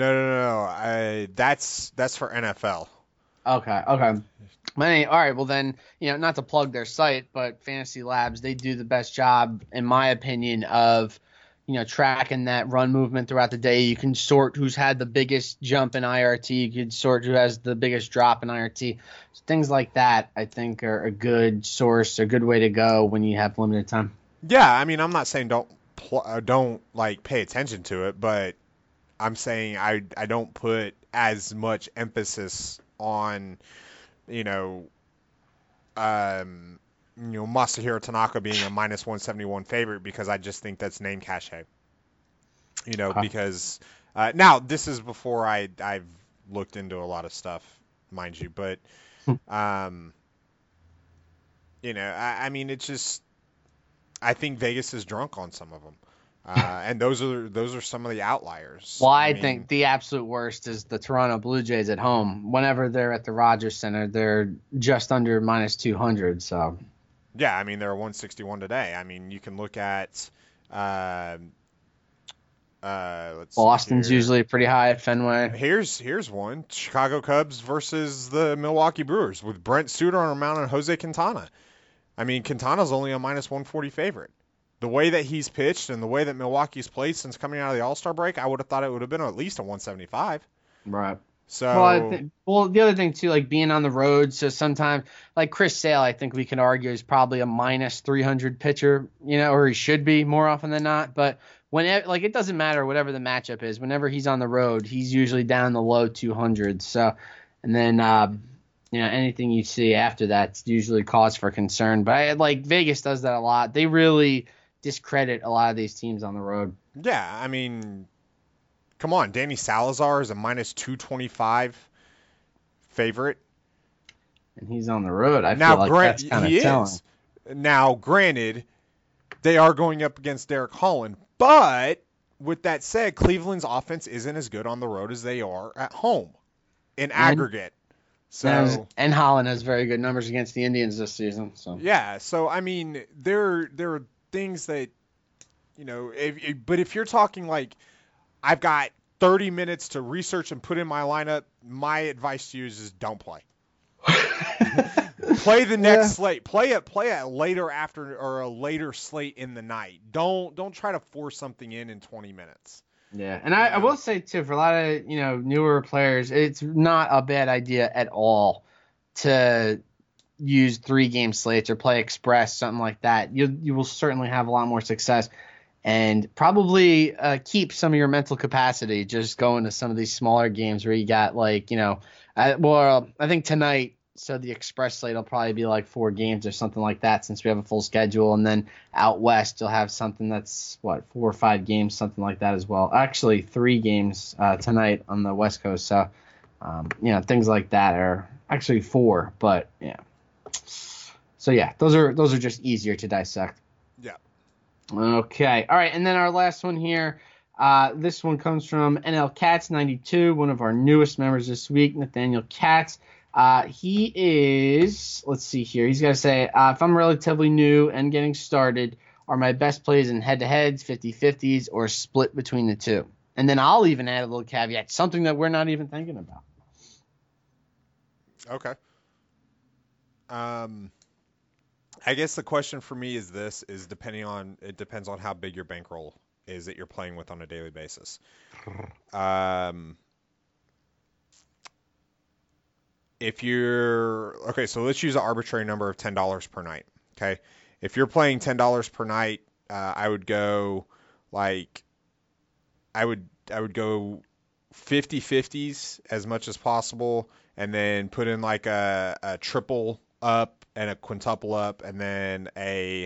No. That's for NFL. Okay. All right. Well, then, not to plug their site, but Fantasy Labs, they do the best job, in my opinion, of tracking that run movement throughout the day. You can sort who's had the biggest jump in IRT. You can sort who has the biggest drop in IRT. So things like that, I think, are a good source, a good way to go when you have limited time. Yeah, I mean, I'm not saying don't like pay attention to it, but I'm saying I don't put as much emphasis on, you know, Masahiro Tanaka being a minus 171 favorite because I just think that's name cachet. Because now this is before I've looked into a lot of stuff, mind you, but I mean, it's just I think Vegas is drunk on some of them. And those are some of the outliers. Well, I think the absolute worst is the Toronto Blue Jays at home. Whenever they're at the Rogers Center, they're just under minus 200. So, yeah, I mean they're 161 today. I mean you can look at Boston's usually pretty high at Fenway. Here's one: Chicago Cubs versus the Milwaukee Brewers with Brent Suter on a mound and Jose Quintana. I mean Quintana's only a minus 140 favorite. The way that he's pitched and the way that Milwaukee's played since coming out of the All-Star break, I would have thought it would have been at least a 175. Right. So, well, the other thing too, like being on the road. So sometimes, like Chris Sale, I think we can argue is probably a minus 300 pitcher, or he should be more often than not. But it doesn't matter whatever the matchup is. Whenever he's on the road, he's usually down in the low 200s. So, and then anything you see after that's usually cause for concern. But Vegas does that a lot. They really discredit a lot of these teams on the road. Yeah, I mean, come on, Danny Salazar is a minus 225 favorite, and he's on the road. I feel like that's kind of telling. Now, granted, they are going up against Derek Holland, but with that said, Cleveland's offense isn't as good on the road as they are at home in aggregate. And Holland has very good numbers against the Indians this season. So yeah, so I mean, there are things that, but if you're talking like I've got 30 minutes to research and put in my lineup, my advice to you is just don't play. Play the next slate. Play it later after or a later slate in the night. Don't try to force something in 20 minutes. Yeah, and I will say too, for a lot of newer players, it's not a bad idea at all to use 3-game slates or play express, something like that. You will certainly have a lot more success and probably keep some of your mental capacity just going to some of these smaller games where you got I think tonight, so the express slate will probably be like 4 games or something like that since we have a full schedule. And then out west, you'll have something that's 4 or 5 games, something like that as well. Actually, 3 games tonight on the West Coast. So, things like that are actually 4, but yeah. So yeah, those are just easier to dissect. Yeah. Okay. All right. And then our last one here. This one comes from NL Cats 92, one of our newest members this week, Nathaniel Katz. He is, let's see here. He's got to say, if I'm relatively new and getting started, are my best plays in head-to-heads, 50-50s, or split between the two? And then I'll even add a little caveat, something that we're not even thinking about. Okay. I guess the question for me is it depends on how big your bankroll is that you're playing with on a daily basis. So let's use an arbitrary number of $10 per night. Okay. If you're playing $10 per night, I would go I would go 50-50s as much as possible, and then put in like a triple up and a quintuple up, and then a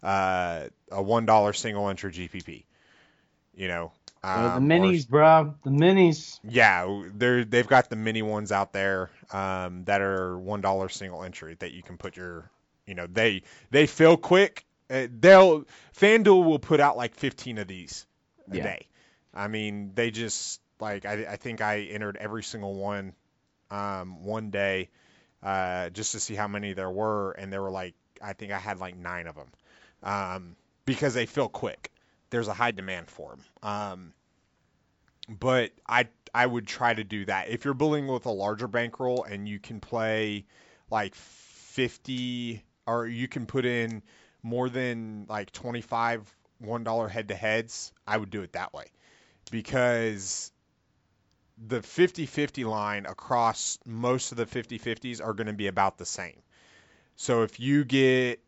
$1 single entry GPP. The minis, bro. The minis. Yeah, they've got the mini ones out there that are $1 single entry that you can put your, they fill quick. FanDuel will put out like 15 of these a day. I mean, they just I think I entered every single one one day just to see how many there were, and there were I think I had 9 of them because they fill quick. There's a high demand for them. But I would try to do that. If you're building with a larger bankroll and you can play 50, or you can put in more than 25 $1 head-to-heads, I would do it that way. Because the 50-50 line across most of the 50-50s are going to be about the same. So if you get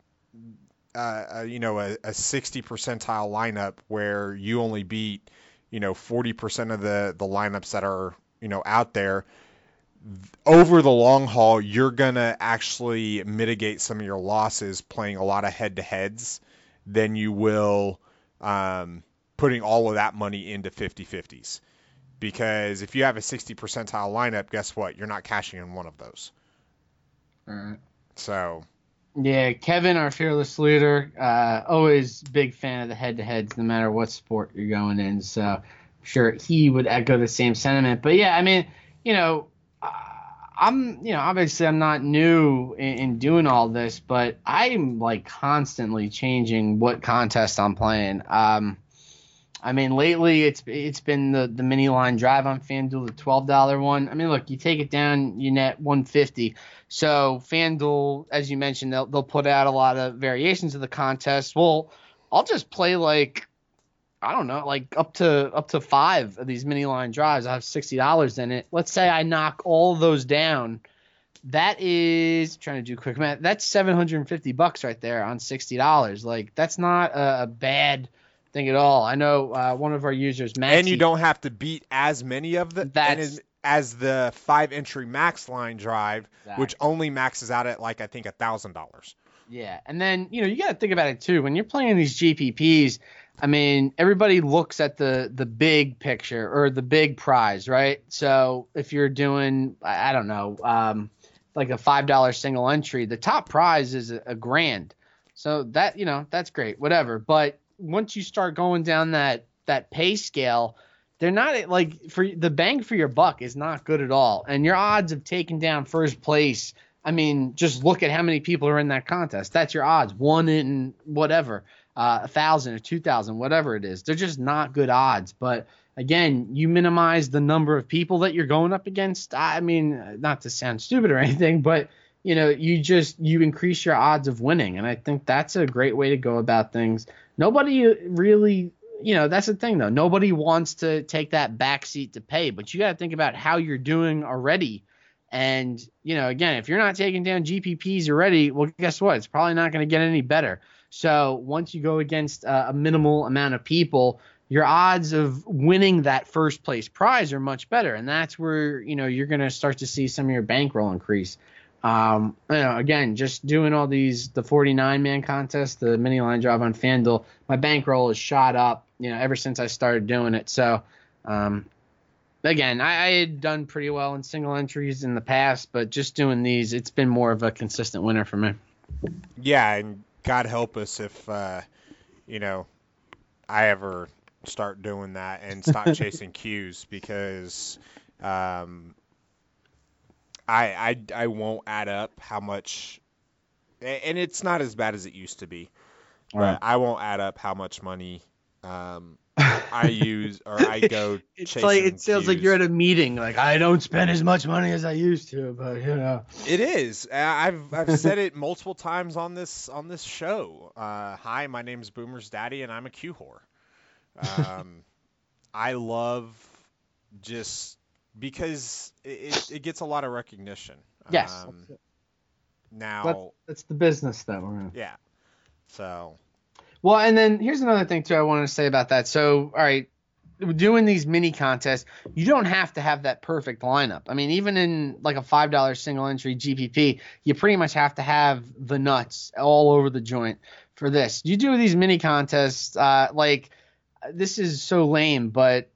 a 60 percentile lineup where you only beat 40% of the lineups that are out there, over the long haul you're going to actually mitigate some of your losses playing a lot of head-to-heads than you will putting all of that money into 50-50s. Because if you have a 60 percentile lineup, guess what? You're not cashing in one of those. All right. So, yeah, Kevin, our fearless leader, always big fan of the head-to-heads, no matter what sport you're going in. So, I'm sure he would echo the same sentiment. But yeah, I mean, obviously I'm not new in doing all this, but I'm like constantly changing what contest I'm playing. I mean, lately it's been the mini line drive on FanDuel, the $12 one. I mean, look, you take it down, you net $150. So FanDuel, as you mentioned, they'll put out a lot of variations of the contest. Well, I'll just play like, I don't know, like up to 5 of these mini line drives. I have $60 in it. Let's say I knock all of those down. That is, trying to do quick math, that's $750 right there on $60. Like, that's not a bad thing at all. I know one of our users, Maxie, and you don't have to beat as many of the as the 5-entry max line drive, exactly, which only maxes out at like I think $1,000. Yeah, and then you got to think about it too. When you're playing these GPPs, I mean, everybody looks at the big picture or the big prize, right? So if you're doing, I don't know, like a $5 single entry, the top prize is $1,000. So that that's great, whatever. But once you start going down that pay scale, they're not like, for the bang for your buck is not good at all. And your odds of taking down first place, I mean, just look at how many people are in that contest. That's your odds. 1 in whatever, 1,000 or 2,000, whatever it is. They're just not good odds. But again, you minimize the number of people that you're going up against. I mean, not to sound stupid or anything, but you increase your odds of winning. And I think that's a great way to go about things. Nobody really, that's the thing though. Nobody wants to take that backseat to pay, but you got to think about how you're doing already. And, again, if you're not taking down GPPs already, well, guess what? It's probably not going to get any better. So once you go against a minimal amount of people, your odds of winning that first place prize are much better. And that's where, you're going to start to see some of your bankroll increase. Again, just doing all the 49-man contests, the mini line drive on FanDuel, my bankroll has shot up, ever since I started doing it. So, again, I had done pretty well in single entries in the past, but just doing these, it's been more of a consistent winner for me. Yeah, and God help us if, I ever start doing that and stop chasing Qs, because I won't add up how much, and it's not as bad as it used to be, but right. I won't add up how much money I use or I go it's chasing like it sounds Qs. like you're at a meeting, like I don't spend as much money as I used to, but it is. I've said it multiple times on this show. Hi, my name's Boomer's Daddy, and I'm a Q whore. I love just because it gets a lot of recognition. Yes. Now that's the business that we're in. Yeah. So. Well, and then here's another thing too I wanted to say about that. So, all right, doing these mini contests, you don't have to have that perfect lineup. I mean, even in like a $5 single entry GPP, you pretty much have to have the nuts all over the joint for this. You do these mini contests, like this is so lame, but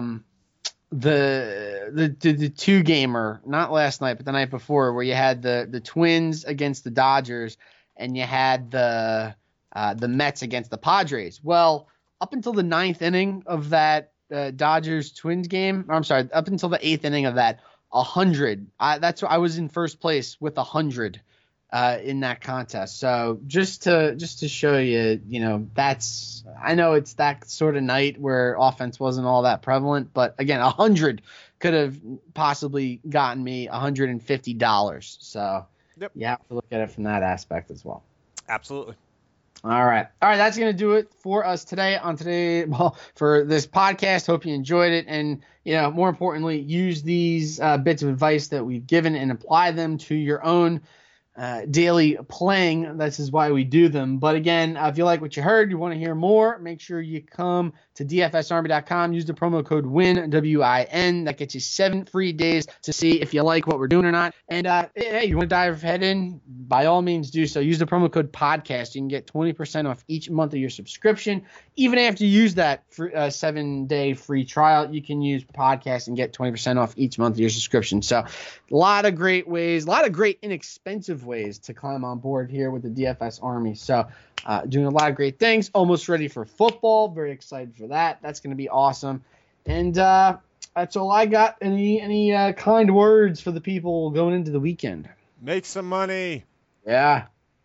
the two gamer, not last night, but the night before, where you had the Twins against the Dodgers, and you had the Mets against the Padres. Well, up until the 9th inning of that Dodgers-Twins game, up until the 8th inning of that, 100. I was in first place with 100 in that contest. So just to show you, I know it's that sort of night where offense wasn't all that prevalent, but again, 100 could have possibly gotten me $150. So yep. You have to look at it from that aspect as well. Absolutely. All right. That's going to do it for us today for this podcast. Hope you enjoyed it. And, more importantly, use these bits of advice that we've given and apply them to your own daily playing. This is why we do them. But again, if you like what you heard, you want to hear more, make sure you come to dfsarmy.com. Use the promo code WIN, WIN. That gets you 7 free days to see if you like what we're doing or not. And hey, you want to dive head in? By all means, do so. Use the promo code podcast. You can get 20% off each month of your subscription. Even after you use that 7-day free trial, you can use podcast and get 20% off each month of your subscription. So a lot of great ways, a lot of great inexpensive ways to climb on board here with the DFS Army. So doing a lot of great things. Almost ready for football. Very excited for that. That's going to be awesome. And that's all I got. Any kind words for the people going into the weekend? Make some money. Yeah.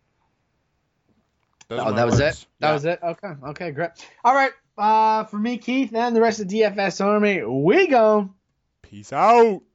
That was it? That was it? Okay, great. All right. For me, Keith, and the rest of DFS Army, we go. Peace out.